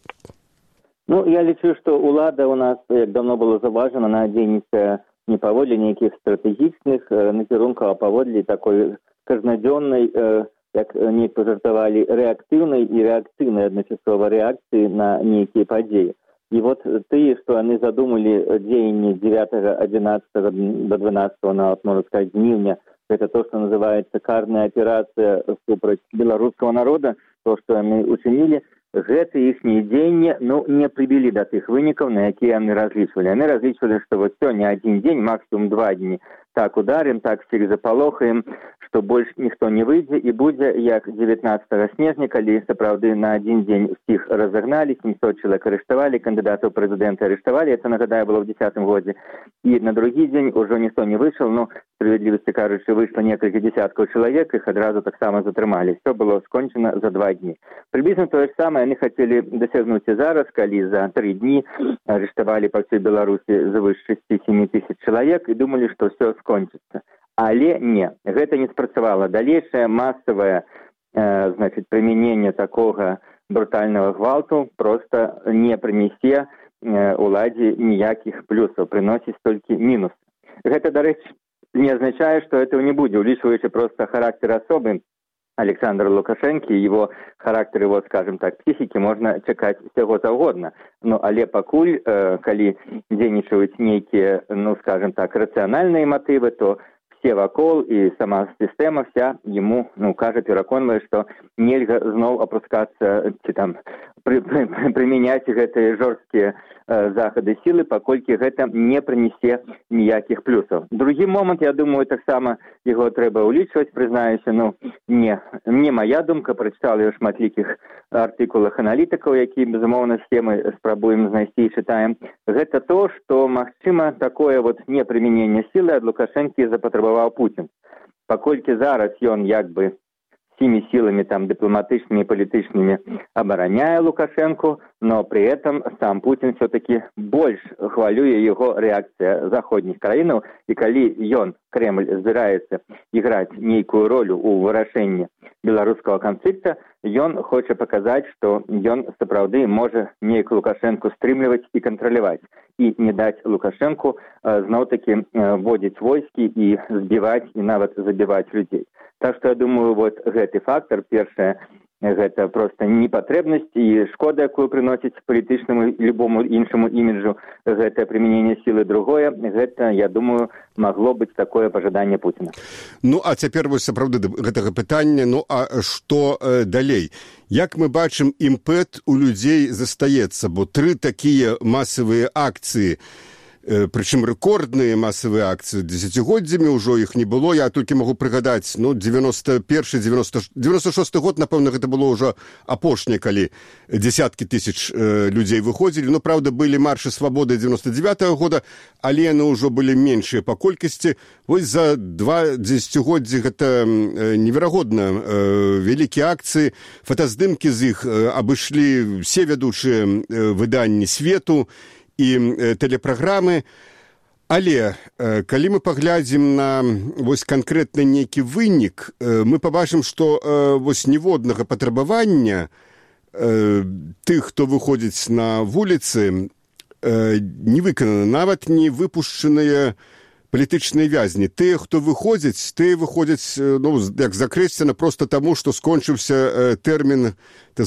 Ну, я лічу, што ўлада ў нас, як давно было заўважана, на дзейніцтва не паводле нейкіх стратэгічных э, накірункаў, а паводле такой кажнадзённай, э, як неяк пажартавалі, рэактыўнай і рэакцыйнай адначасова рэакцыі на нейкія падзеі. І вот тыя, што яны задумалі дзеянні дзевятага адзінаццатага да дванаццатага, нават, можна сказаць, жніўня, гэта то, што называецца карная аперацыя супраць беларускага народа, то, што яны учынілі, гэта іхнія дзеянні, ну, не прывялі да тых вынікаў, на якія яны разлічвалі. Яны разлічвалі, што вот сёння адзін дзень, максимум два дні, так ударим, так всіх запалохаем, што больш ніхто не выйдзе, і будзе як дзевятнаццатага снежня, калі сапраўды на адзін дзень усіх разагналі, сямьсот чалавек арыштавалі, кандыдатаў прэзідэнта арыштавалі, это, нагадаю, было ў дзесятым годзе, і на другі дзень ужо ніхто не выйшаў, ну, справядлівасці кажучы, выйшла некалькі дзесяткаў чалавек, іх адразу таксама затрымалі. Все было скончана за два дні. Прыблізна тое ж самае яны хацелі дасягнуць і зараз, калі за тры дні арыштавалі па ўсёй Беларусі звыш шэсць-сем тысяч чалавек і думалі, што ўсё скончыцца. Але не, гэта не спрацавала. Далейшае масавае э, значит, прымяненне такога брутальнага гвалту просто не прынесе э, уладзе ніякіх плюсаў, прыносіць толькі мінусы. Гэта, дарэчы, не азначае, што этого не будзе, улічваючы просто характер асобы Александра Лукашэнкі, его характер, его, скажем так, психики можно чакаць всего заўгодна. Ну, але пакуль, э, калі дзейнічаюць нейкія, ну, скажем так, рацыянальныя матывы, то все вакол і сама сістэма вся ему, ну, кажа, пераконвае, што нельга зноў апускацца ці там пры, пры, прымяняць гэтыя жорсткія э, захады сілы, паколькі гэта не прынесе ніякіх плюсаў. Другі момант, я думаю, таксама яго трэба ўлічваць, прызнаюся, ну, не, не моя думка, прачытала я ў шматлікіх артыкулах аналітыкаў, які, безумоўна, схемы спрабуем знайсці і чытаем. Гэта то, што, магчыма, такое вот непрымяненне сілы ад Лукашэнкі запатрабаваў Путін. Паколькі зараз ён як бы всеми силами там дипломатичными и политичными обороняя Лукашенко, но при этом сам Путин все-таки больше хвалюе его реакция заходних краинов, и коли ён, Кремль, збираецца играть некую роль у вырашэння белорусского конфликта, ён хоча показать, что ён сапраўды можа нейк Лукашенко стрымліваць и контролировать, и не дать Лукашенко э, зноў-таки э, вводить войски и сбивать, и нават забивать людей. Так что я думаю, вот гэты фактор, першае, гэта просто непатрэбнасць і шкода, якую прыносіць палітычнаму і любому іншаму іміджу гэтае прымяненне сілы. Другое, гэта, я думаю, магло быць такое пажаданне Путіна. Ну, а цяпер вось сапраўды гэтага пытання, ну, а што э, далей? Як мы бачым, імпэт у людзей застаецца, бо тры такія масавыя акцыі, прычым рэкордныя масавыя акцыі, дзесяцігоддзямі ўжо іх не было. Я толькі магу прыгадаць, ну, девяносто першы девяносто шосты год, напэўна, гэта было ўжо апошняе, калі дзесяткі тысяч э, людзей выходзілі. Ну, правда, былі маршы свабоды девяносто девятого года, але яны ўжо былі меншыя па колькасці. Вось за два дзесяцігоддзі гэта э, неверагодна э, вялікія акцыі. Фотаздымкі з іх э, абышлі все вядучыя э, выданні свету і э, тэлепраграмы. Але э, калі мы паглядзім на вось канкрэтна нейкі вынік, э, мы пабачым, што э, вось ніводнага патрабавання э, тых, хто выходзіць на вуліцы, э, не выканана, нават не выпушчаныя палітычныя вязні. Тыя, хто выходзяць, тыя выходзяць, ну, як закрэсцена, проста таму, што скончыўся э, тэрмін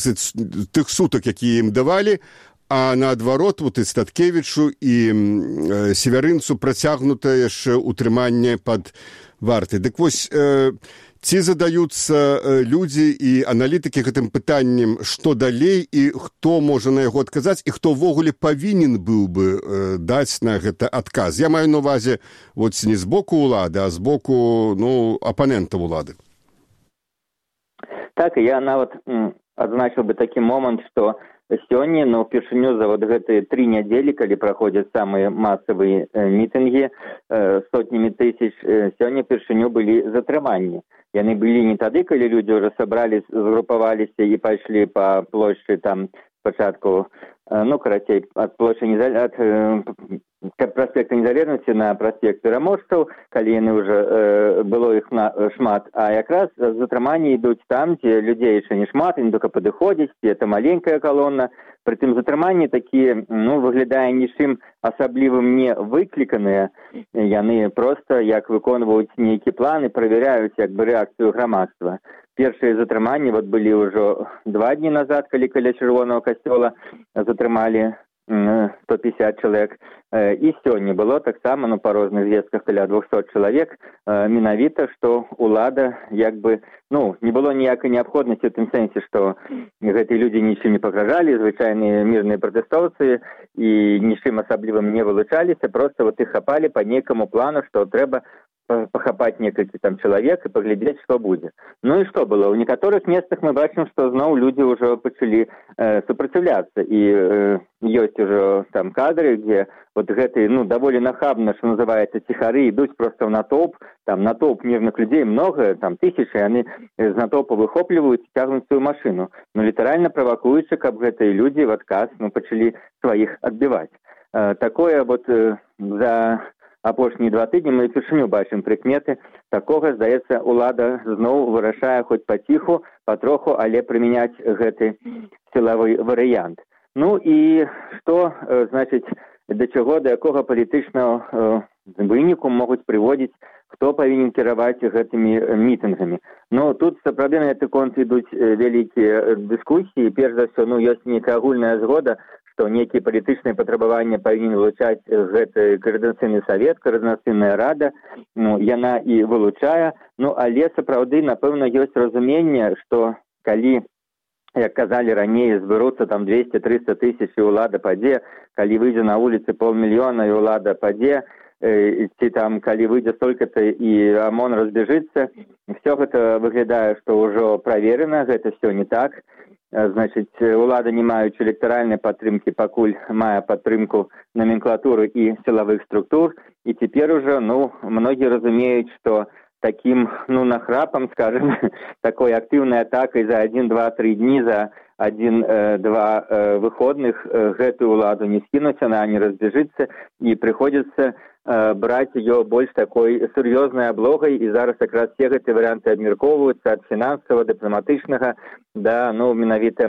тых сутак, якія ім давалі, а наадварот, вот і Статкевічу, і э, Севярынцу працягнутае яшчэ утрыманне пад вартай. Дык вось, э, ці задаюцца э, людзі і аналітыкі гэтым пытаннем, што далей, і хто можа на яго адказаць, і хто ўвогуле павінен быў бы э, даць на гэта адказ. Я маю на ўвазе вот, не з боку ўлады, а з боку, ну, апанентаў улады. Так, я нават м, адзначыў бы такі момант, што сёння, но впершыню за вот гэтыя тры нядзелі, калі праходзяць самыя масавыя мітынгі сотнямі тысяч, сёння впершыню былі затрыманні. Яны былі не тады, калі людзі ўжо сабрались, згрупаваліся і пайшлі па плошчы там спачатку, ну, карацей, ад плошчы незалежнасці, ад праспекта незалежнасці на праспект пераможцаў, калі яны ўжо э, было іх на, шмат, а якраз затрыманні ідуць там, дзе людзей яшчэ не шмат, яны толькі падыходзяць, это маленькая калона. Прытым затрыманні такія, ну, выглядае нічым асаблівым не выкліканыя, яны проста, як выконваюць нейкі планы, правяраюць як бы рэакцыю грамадства. Першыя затрыманні вот былі ўжо два дні назад, калі каля Чырвонага касцёла затрымалі сто пятьдесят чалавек. І сёння было таксама, ну, па розных звестках каля двухсот чалавек, менавіта, што ўлада як бы, ну, не было ніякай неабходнасці ў тым сэнсе, што гэтыя людзі нічым не пагражалі, звычайныя мірныя пратэстоўцы і нічым асаблівым не вылучаліся, проста вот іх хапалі па нейкаму плану, што трэба пахапаць некалькі там чалавек і паглядзець, што будзе. Ну і што было? У некаторых месцах мы бачым, што зноў людзі ўжо пачалі э, супраціўляцца. І э, ёсць ужо там кадры, дзе вот гэтыя, ну, даволі нахабна, што называецца, ціхары, ідуць проста ў натоўп, там натоўп мірных людзей многа, там тысячы, яны з натоўпа выхопліваюць і цягнуць сваю машыну. Ну, літаральна правакуючы, каб гэтыя людзі в адказ, ну, пачалі сваіх адбіваць. Э, такое вот э, за апошнія два тыдні мы упершыню бачым прыкметы такога, здаецца, улада зноў вырашае хоць паціху, патроху, але прымяняць гэты сілавы варыянт. Ну і што, значыць, да чаго, да якога палітычнага э, выніку могуць прыводзіць, хто павінен кіраваць гэтымі мітынгамі. Ну, тут сапраўды на гэты конт ідуць вялікія дыскусіі. Перш за ўсё, ну, ёсць нейкая агульная згода, што нейкія палітычныя патрабаванні павінен вылучаць гэты коордынацыйны савет, коордынацыйная рада, ну, яна і вылучае, ну, але сапраўды, напэўна, ёсць разуменне, што калі, як казалі раней, зберуцца там двести-триста тысяч і ўлада падзе, калі выйдзе на вуліцы паўмільёна і ўлада падзе, э, ці там, калі выйдзе столькі-то і ОМОН разбежыцца, все гэта выглядае, што ўжо праверена, гэта все не так. Значыць, улада, не маючы электаральнай падтрымкі, пакуль мае падтрымку номенклатуры і сілавых структур, і цяпер ужо, ну, многія разумеюць, што такім, ну, нахрапам, скажем, такой актыўнай атакай за один, два, три дні, за один-два э, выходных э, гэтую уладу не скінуць, она не разбежыцца, і прыходзіцца э, браць ее больш такой сур'ёзнай аблогай, і зараз якраз все гэтыя варыянты абмяркоўваюцца ад фінансавага, дыпламатычнага да, ну, менавіта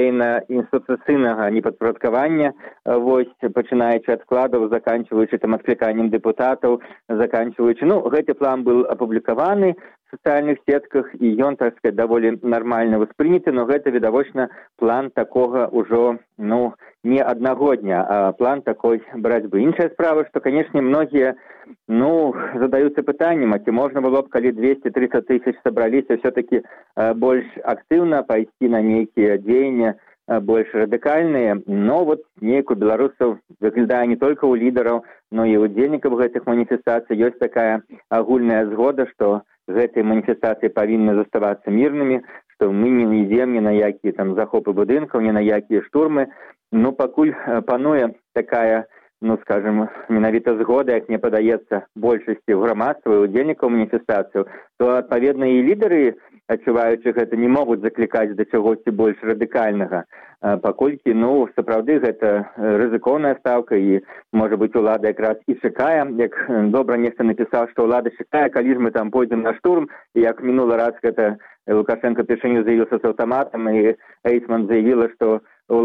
ідэйна-інстытуцыйнага непадпарадкавання, вось, пачынаючы ад складаў, заканчваючы там адкліканнем дэпутатаў, заканчваючы, ну, гэты план быў апублікаваны в сацыяльных сетках, і ён, так сказать, даволі нармальна воспрыняты, но гэта, відавочна, план такога ўжо, ну, не аднаго дня, а план такой барацьбы. Іншая справа, што, канешне, многія, ну, задаюцца пытаннем, а ці можна было б, калі двести-триста тысяч сабраліся, все-таки э, больш актыўна пайсці на нейкія дзеянні, э, больш радыкальныя, но вот неяк у беларусаў выглядае не толькі ў лідараў, но і ў удзельнікаў гэтых маніфестацый ёсць такая агульная згода, што гэтыя маніфестацыі павінны заставацца мірнымі, што мы не ідзем ні на якія там захопы будынкаў, ні на якія штурмы. Ну, пакуль пануе такая, ну, скажем, менавіта згода, як мне падаецца, большасці грамадства і удзельнікаў маніфестацыяў, то, адпаведна, і лідары, адчуваючы гэта, не могуць заклікаць да чагосьці больш радыкальнага, паколькі, ну, сапраўды, гэта рызыкоўная стаўка, і, можа быць, улада якраз і чакае, як добра нехта напісаў, што ўлада чакае, калі ж мы там пойдзем на штурм, і як мінулы раз гэта Лукашенко першыню заявіўся з аўтаматам, і Эйсман заявіла, што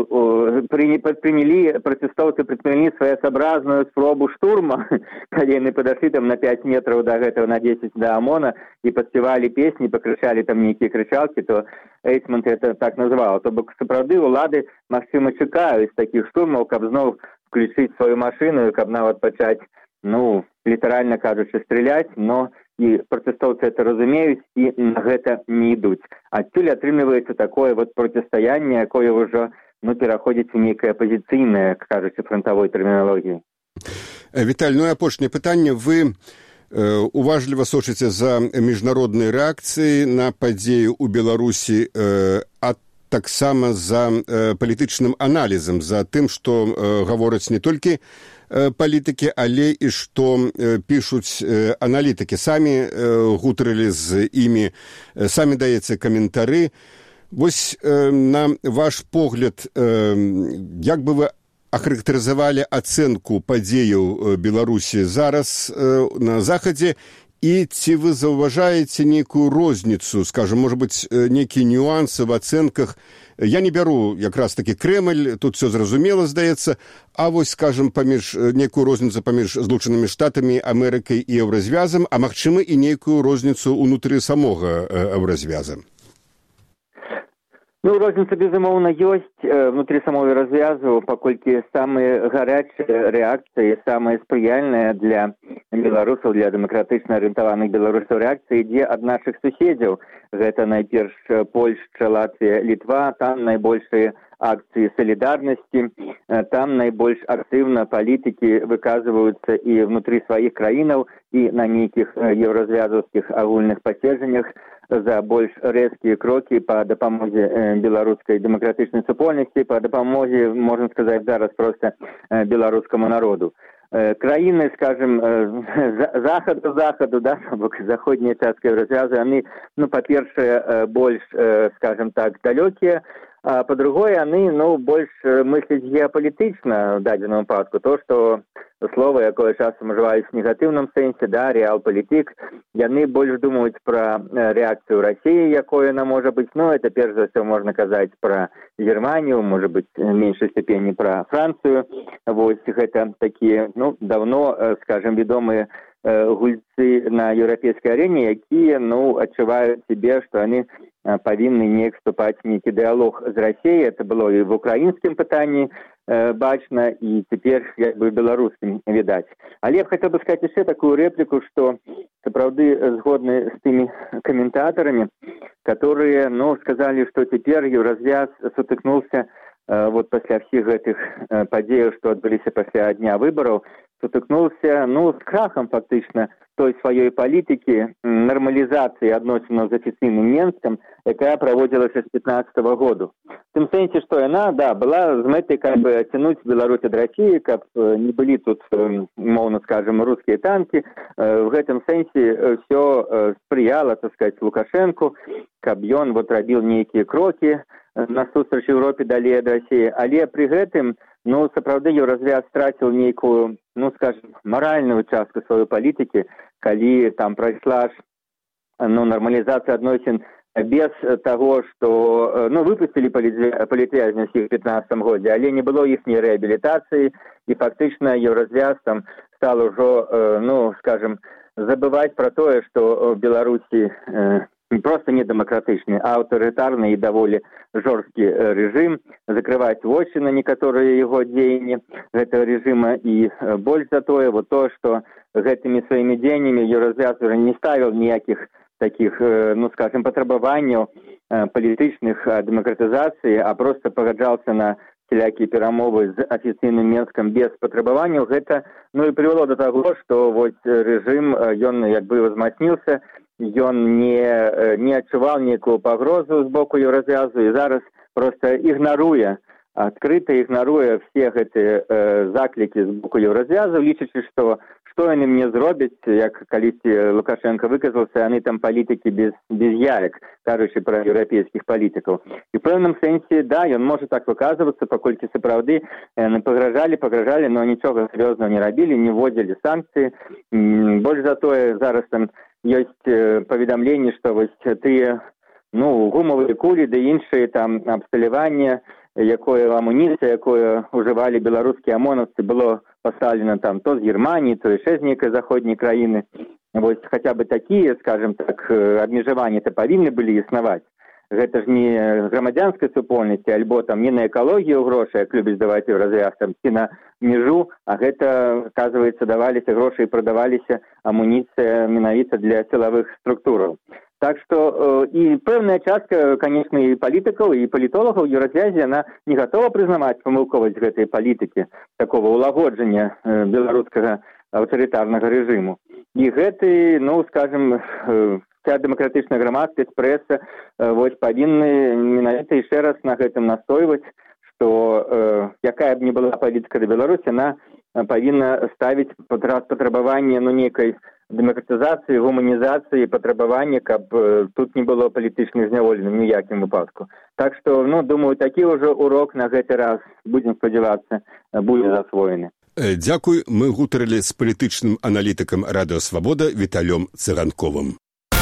предприняли, протестовцы предприняли своеобразную спробу штурма, калі яны падашлі там на пять метров до гэтага, на десять до ОМОНа, и подпевали песни, покричали там нейкія кричалки, то Эйсман это так назвал. То бок сапраўды улады, магчыма, чакаюць такіх штурмаў, каб зноў включыць сваю машину, каб нават пачаць, ну, літаральна кажучы, стріляць, но і пратэстоўцы это разумеюць і на гэта не ідуць. Адтуль атрымліваецца такое вот процістаянне, якое ўжо, ну, пераходзіць у нейкае апазіцыйнае, кажучы, фронтавой тэрміналогіі. Віталь, ну і апошняе пытанне. Вы э, уважліва сочыце за міжнароднай рэакцыі на падзею ў Беларусі. Э, а таксама за палітычным аналізам, за тым, што гавораць не толькі палітыкі, але і што пішуць аналітыкі. Самі гутарылі з імі, самі даеце каментары. Вось на ваш погляд, як бы вы ахарактарызавалі ацэнку падзеяў Беларусі зараз на Захадзе, і ці вы заўважаеце нейкую розніцу, скажем, можа быць, нейкія нюансы в ацэнках? Я не бяру якраз такі Крэмль, тут все зразумела, здаецца, а вось, скажем, паміж нейкую розніцу паміж Злучанымі Штатамі, Амерыкай і Еўразвязам, а магчыма і нейкую розніцу ўнутры самога Еўразвяза. Ну, розніца, безумоўна, ёсць внутрі самого развязу, паколькі самыя гарячыя рэакцыі, самыя спрыяльныя для беларусаў, для дэмакратычна арыентаваных беларусаў рэакцыі ідзе ад нашых суседзяў. Гэта найперш Польшча, Латвія, Літва, там найбольшыя акцыі салідарнасці, там найбольш актыўна палітыкі выказваюцца і внутры сваіх краінаў, і на нейкіх еўразвязаўскіх агульных паседжаннях за больш рэзкія крокі па дапамозе беларускай дэмакратычнай супольнасці, па дапамозе, можна сказаць, зараз проста беларускаму народу. Краіны, скажем, захаду, захаду, да, заходняя частка Еўразвязу, яны, ну, па-першае, больш, скажем так, далёкія, а па-другое, яны, ну, больш мысляць геапалітычна в дадзеным выпадку. То, што слова, якое часам ужываюць в негатыўным сэнсе, да, рэалпалітык, яны больш думаюць пра рэакцыю Расіі, якое яна можа быць, ну, это перш за ўсё можна казаць пра Германію, можа быць, в меншай ступені пра Францыю. Вось гэта такія, ну, давно, скажем, вядомыя гульцы на еўрапейскай арэне, якія, ну, адчуваюць сябе, што яны павінны неяк вступаць в нейкі дыалог з Расіяй. Это было і в украінскім пытанні бачна, і цяпер як бы беларускім відаць. Але я б хацеў бы сказаць яшчэ такую рэпліку, што сапраўды згодны з тымі каментатарамі, которые, ну, сказалі, што цяпер еўразвяз сутыкнуўся вот пасля всіх гэтых падзеяў, што адбыліся пасля дня выбараў, сутыкнуўся, ну, з крахам фактычна той сваёй палітыкі нармалізацыі адносінаў з афіцыйным Менскам, якая праводзілася з пятнаццатага году. В тым сэнсе, што яна, да, была з мэтай как бы адцянуць Беларусь ад Расіі, каб не былі тут, мовна скажем, рускія танкі. В гэтым сэнсе ўсё спрыяла, так сказать, Лукашэнку, каб ён вот рабіў нейкія крокі насустрач Еўропе далей ад Расіі. Але пры гэтым, ну, сапраўды еўразвяз страціў нейкую, ну, скажем, маральную частку сваёй палітыкі, калі там прайшла ж, ну, нармалізацыя адносін без таго, што, ну, выпусцілі палітвязняў в пятнаццатым годзе, але не было іхняй рэабілітацыі, і фактычна еўразвяз там стал ужо, ну, скажем, забываць пра тое, што в Беларусі просто не дэмакратычны, а аўтарытарны і даволі жорсткі рэжым, закрываць вочы на некаторыя яго дзеянні гэтага рэжыма, і больш за тое, вот то, што гэтымі сваімі дзеяннямі еўразвяз не ставіў ніякіх таких, ну, скажем, патрабаванняў палітычных дэмакратызацыі, а просто пагаджаўся на всякие перамовы з афіцыйным Менскам без патрабаванняў. Гэта, ну, і прывяло да таго, што вот рэжым, ён як бы возмацніўся, ён не, не адчуваў нейкую пагрозу з боку еўразвязу і зараз просто ігнаруе, адкрыта ігнаруе все гэтыя э, заклікі з боку еўразвязу, лічачы, што што яны мне зробяць, як калісьці Лукашенко выказаўся, яны там палітыкі без, без яек, кажучы пра еўрапейскіх палітыкаў. І ў пэўным сэнсе, да, ён можа так выказвацца, паколькі сапраўды яны пагражалі, пагражалі, но нічога сур'ёзнага не рабілі, не вводзілі санкцыі. Больш за тое, зараз там ёсць паведамленні, што вось тыя, ну, гумавыя кулі ды іншыя там абсталяванне, якое амуніцыя, якое ўжывалі беларускія амонаўцы, было пастаўлена там то з Германіі, то яшчэ з нейкай заходняй краіны. Вось хаця бы такія, скажем так, абмежаванні-то павінны былі існаваць. Гэта ж не грамадзянскай супольнасці, альбо там не на экалогію грошы, як любіць даваць еўразвяз, там, ці на межу, а гэта, аказваецца, даваліся грошы і прадаваліся амуніцыя менавіта для сілавых структураў. Так што і пэўная частка, конечно, і палітыкаў, і палітолагаў еўразвязе, яна не гатова прызнаваць памылковасць гэтай палітыкі, такого улагоджання беларускага аўтарытарнага рэжыму. І гэты, ну, скажем, вся дэмакратычная грамадскасць, прэса вось павінны менавіта яшчэ раз на гэтым настойваць, што э, якая б не была палітыка да Беларусі, яна павінна ставіць патрабаванне ну, нейкай дэмакратызацыі, гуманізацыі, патрабаванне, каб э, тут не было палітычных зняволеных ні ў якім выпадку. Так што, ну, думаю, такі ўжо урок на гэты раз, будзем спадзявацца, будзе засвоены. Дзякуй, мы гутарылі з палітычным аналітыкам Радыё Свабода Віталём Цыганковым.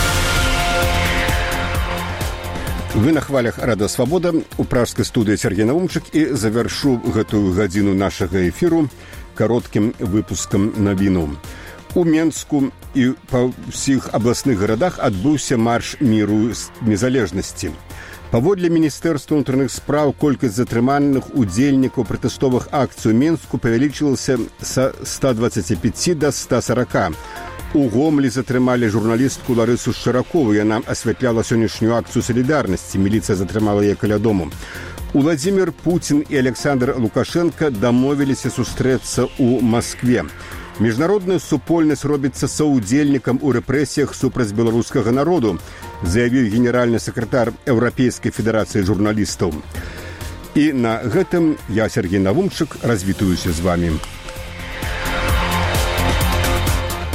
Вы на хвалях Радыё Свабода, у пражскай студыі Сергей Наумчык, і завяршу гэтую гадзіну нашага эфіру кароткім выпускам навіну. У Менску і па ўсіх абласных гарадах адбыўся марш міру незалежнасці. Паводле Міністэрства ўнутраных спраў колькасць затрыманых удзельнікаў пратэстовых акцый у Менску павялічылася са ста дваццаці пяці да ста сарака. У Гомлі затрымалі журналістку Ларысу Шчаракову. Яна асвятляла сённяшнюю акцыю салідарнасці. Міліцыя затрымала яе каля дому. Уладзімір Пуцін і Александр Лукашенко дамовіліся сустрэцца ў Маскве. Міжнародная супольнасць робіцца саўдзельнікам у рэпрэсіях супраць беларускага народу, заявіў генеральны сакратар Еўрапейскай федэрацыі журналістаў. І на гэтым я, Сергей Навумчык, развітуюся з вамі.